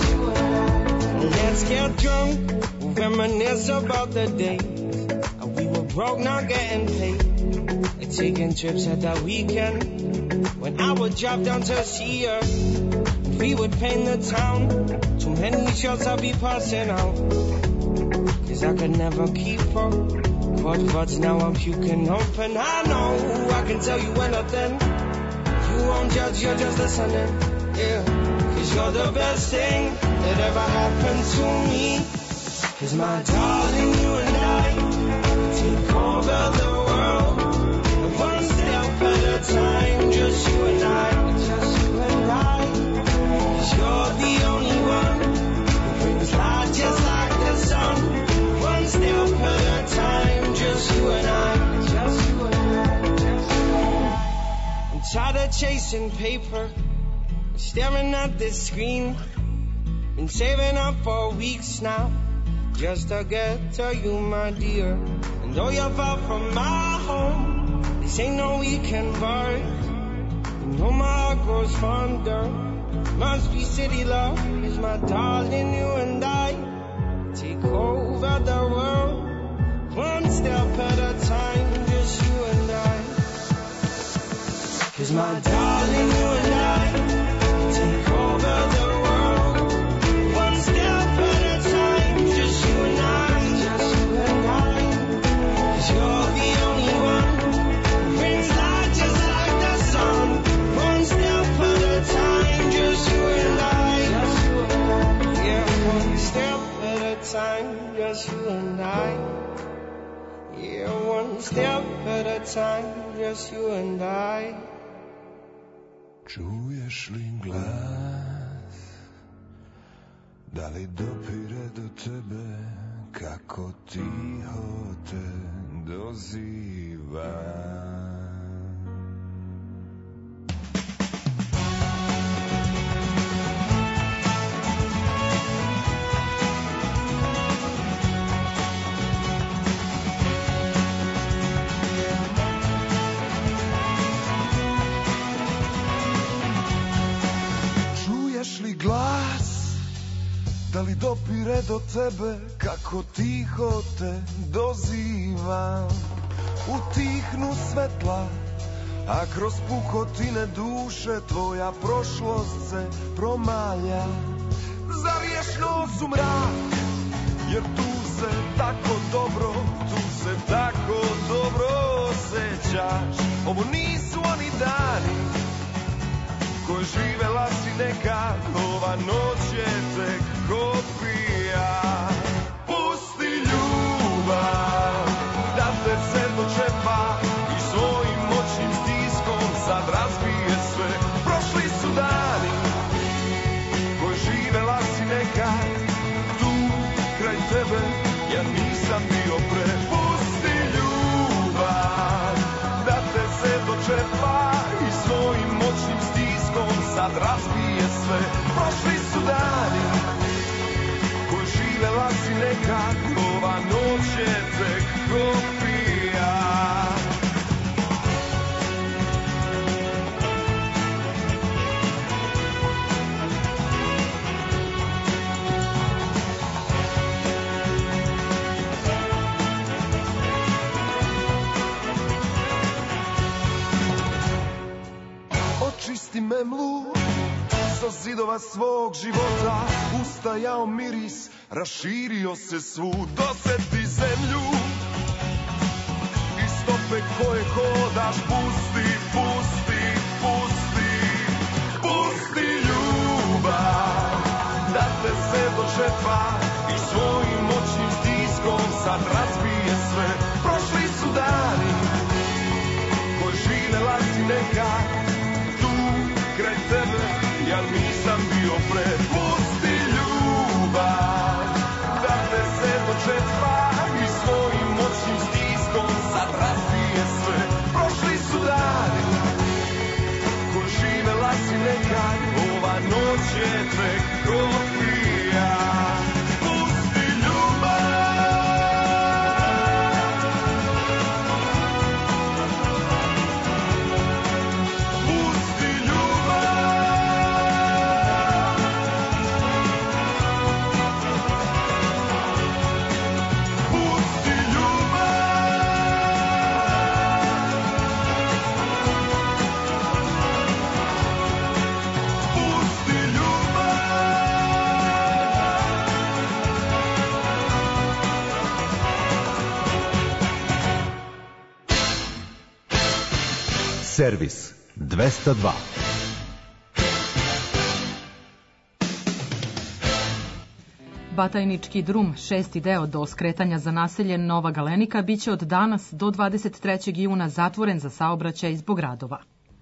about the day we were broke, not getting paid, and taking trips at that weekend when I would drop down to see her. We would paint the town. Too many shots I'd be passing out, cause I could never keep up. Quad quads, now I'm puking up. And I know I can tell you anything. You won't judge, you're just listening. Yeah, cause you're the best thing that ever happened to me. Cause my darling, you and I take over the world, one step at a time. Just you and I, just you and I. Cause you're the only one who brings light just like the sun, one step at a time. Just you and I, just you and I, just you and I. I'm tired of chasing paper, staring at this screen. Been saving up for weeks now, just to get to you, my dear. And though you're far from my home, this ain't no weekend vibe. You know my heart grows fonder. Must be city love, cause my darling, you and I take over the world, one step at a time. Just you and I. Cause my darling, you and I take over the world, one step at a time. Just you and I, just you and I. Cause you're the only one who brings light just like the sun, one step at a time. Just you and I, just you and I. Yeah, one step at a time. Just you and I. Yeah, one step at a time. Just you and I. Čuješ li glas, da li dopire do tebe, kako tiho te doziva? Da li dopire do tebe, kako tiho te dozivam? Utihnu svetla, a kroz pukotine duše tvoja prošlost se promalja. Zariješ nos u mrak, jer tu se tako dobro, tu se tako dobro osjećaš. Ovo nisu oni dani koje živela si nekad, ova noć je tek kopija. Pusti ljubav da te se dočepa i svojim moćnim stiskom sad razbije sve. Prošli su dani koje živela si nekad, tu kraj tebe ja nisam bio pre. Pusti ljubav da te se dočepa i svojim moćnim stiskom sad razbije sve. Prošli su dani koji živela si nekad, ova noć je tek kopija. Očisti memlu sa zidova svog života, ustajao miris, raširio se svud. Doseti zemlju i stope koje hodaš. Pusti, pusti, pusti, pusti ljubav da te se dočepa i svojim moćnim stiskom sad razbije sve. Prošli su dani koji živela si nekad, kraj tebe, ja nisam bio pre. Pusti ljubav da te se dočepa i svojim moćnim stiskom sad razbije sve. Prošli su dani koji živela si nekad, ova noć je tek kopija. Pusti ljubav. Pusti Servis dvesta dva. Batajnički drum, šesti deo do skretanja za naselje Nova Galenika, biće od danas do dvadeset trećeg juna zatvoren za saobraćaj zbog radova.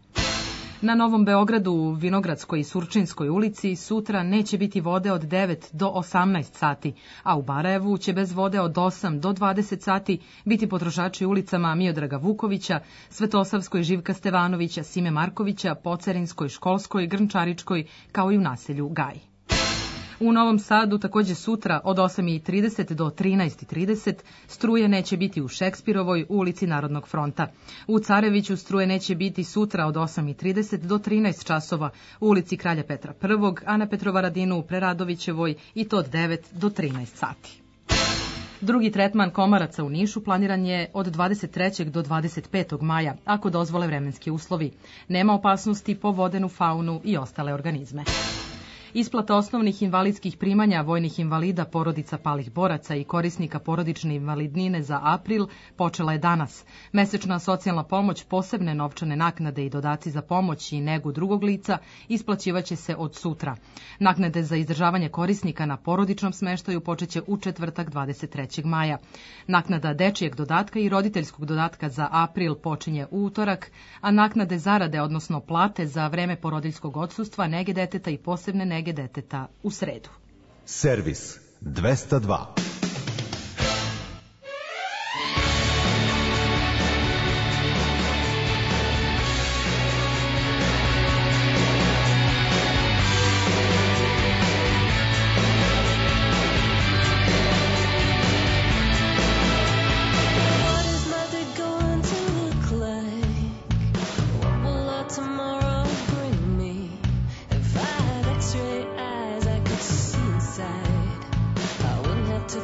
Na Novom Beogradu u Vinogradskoj i Surčinskoj ulici sutra neće biti vode od devet do osamnaest sati, a u Barajevu će bez vode od osam do dvadeset sati biti potrošači ulicama Miodraga Vukovića, Svetosavskoj Živka Stevanovića, Sime Markovića, Pocerinskoj, Školskoj, Grnčaričkoj, kao i u naselju Gaj. U Novom Sadu takođe sutra od osam i trideset do trinaest i trideset struje neće biti u Šekspirovoj u ulici Narodnog fronta. U Careviću struje neće biti sutra od osam i trideset do trinaest časova u ulici Kralja Petra prvog, a na Petrovaradinu u Preradovićevoj i to od devet do trinaest sati. Drugi tretman komaraca u Nišu planiran je od dvadeset trećeg do dvadeset petog maja, ako dozvole vremenski uslovi. Nema opasnosti po vodenu faunu i ostale organizme. Isplata osnovnih invalidskih primanja vojnih invalida, porodica palih boraca i korisnika porodične invalidnine za april počela je danas. Mesečna socijalna pomoć, posebne novčane naknade i dodaci za pomoć i negu drugog lica isplaćivaće se od sutra. Naknade za izdržavanje korisnika na porodičnom smeštaju počeće u četvrtak dvadeset trećeg maja. Naknada dečijeg dodatka i roditeljskog dodatka za april počinje u utorak, a naknade zarade, odnosno plate za vreme porodiljskog odsustva, nege deteta i posebne nege deteta u sredu. Servis dvesta dva. To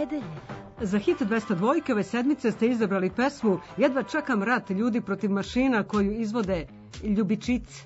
nedelje. Za hit dvesta dva ove sedmice ste izabrali pesmu Jedva čekam rat ljudi protiv mašina koju izvode Ljubičice.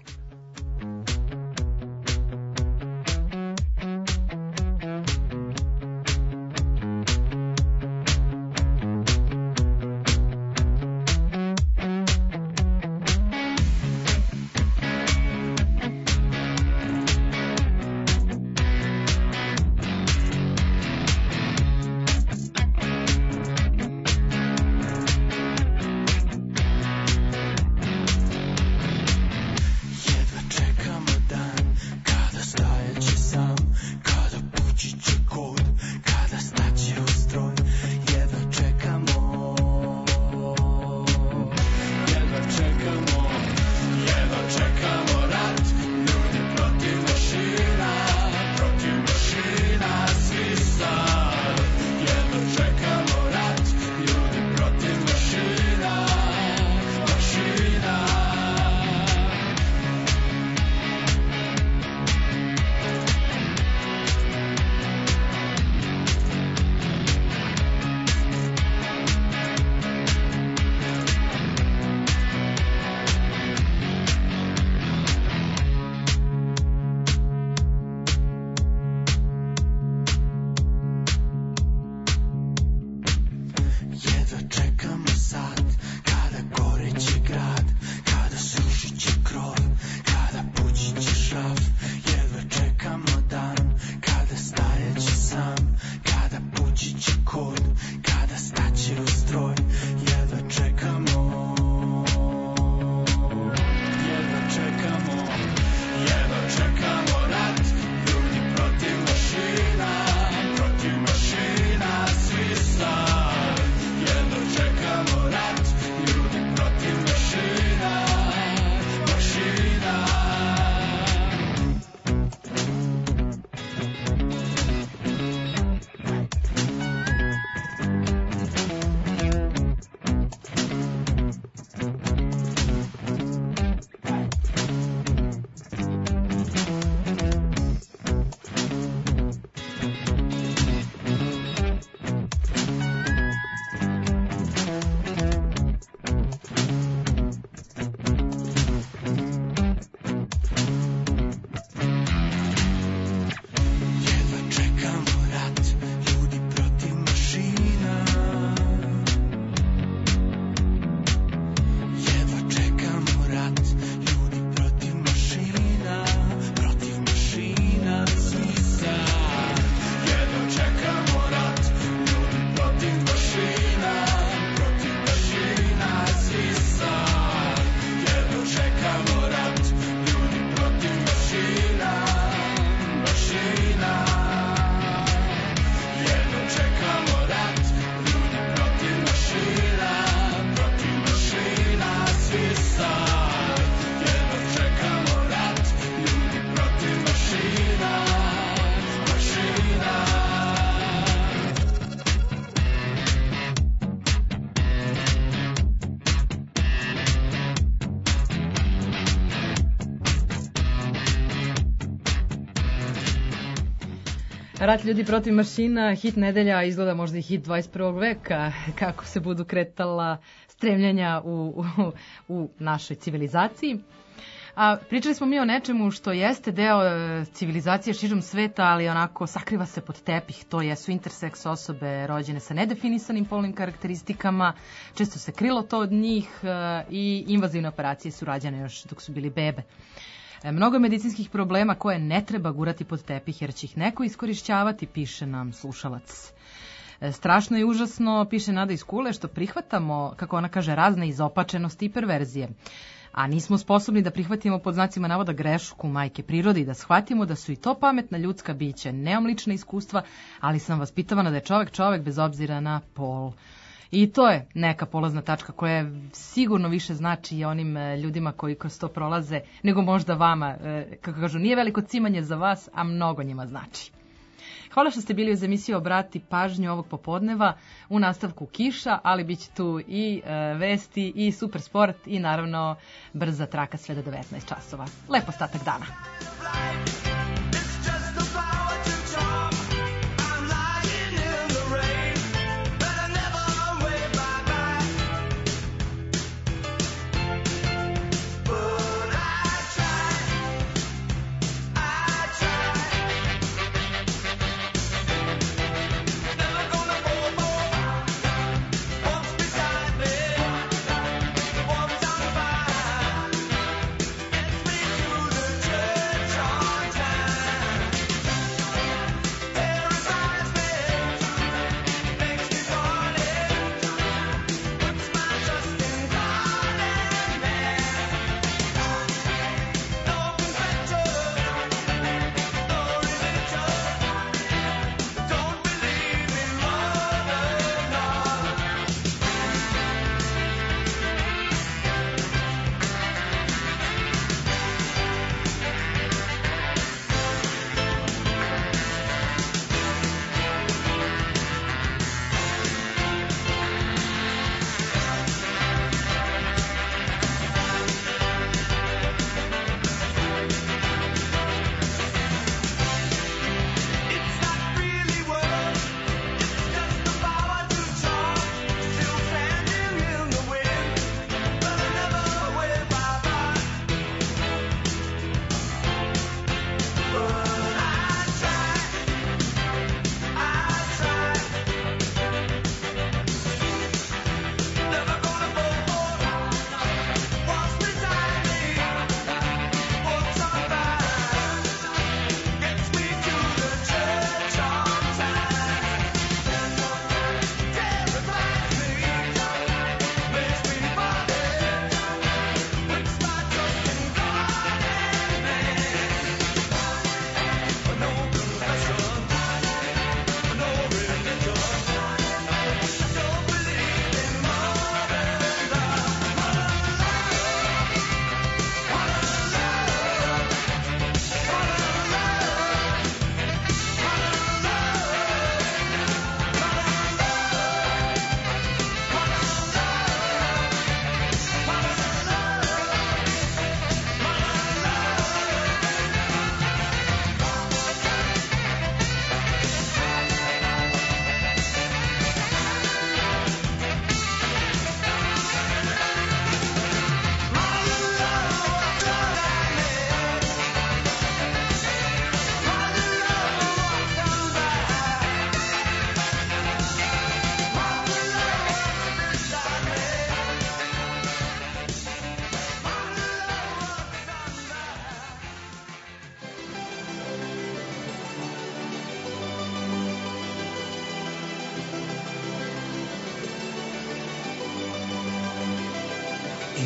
Rat ljudi protiv mašina, hit nedelja, izgleda možda i hit dvadeset prvog veka, kako se budu kretala stremljenja u, u, u našoj civilizaciji. A pričali smo mi o nečemu što jeste deo civilizacije širom sveta, ali onako sakriva se pod tepih. To jesu interseks osobe rođene sa nedefinisanim polnim karakteristikama, često se krilo to od njih i invazivne operacije su rađene još dok su bili bebe. Mnogo medicinskih problema koje ne treba gurati pod tepih jer će ih neko iskorišćavati, piše nam slušalac. Strašno i užasno, piše Nada iz Kule, što prihvatamo, kako ona kaže, razne izopačenosti i perverzije. A nismo sposobni da prihvatimo pod znacima navoda grešku majke prirode i da shvatimo da su i to pametna ljudska bića. Nemam lična iskustva, ali sam vaspitavana da je čovek čovek bez obzira na pol. I to je neka polazna tačka koja sigurno više znači i onim ljudima koji kroz to prolaze, nego možda vama. Kako kažu, nije veliko cimanje za vas, a mnogo njima znači. Hvala što ste bili uz emisiju Obrati pažnju ovog popodneva, u nastavku kiša, ali bit će tu i e, vesti i super sport i naravno brza traka sve do devetnaest časova. Lep ostatak dana. It's just about to talk. I'm lying in the rain.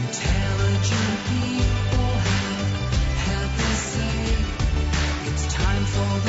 Intelligent people have had to say it's time for the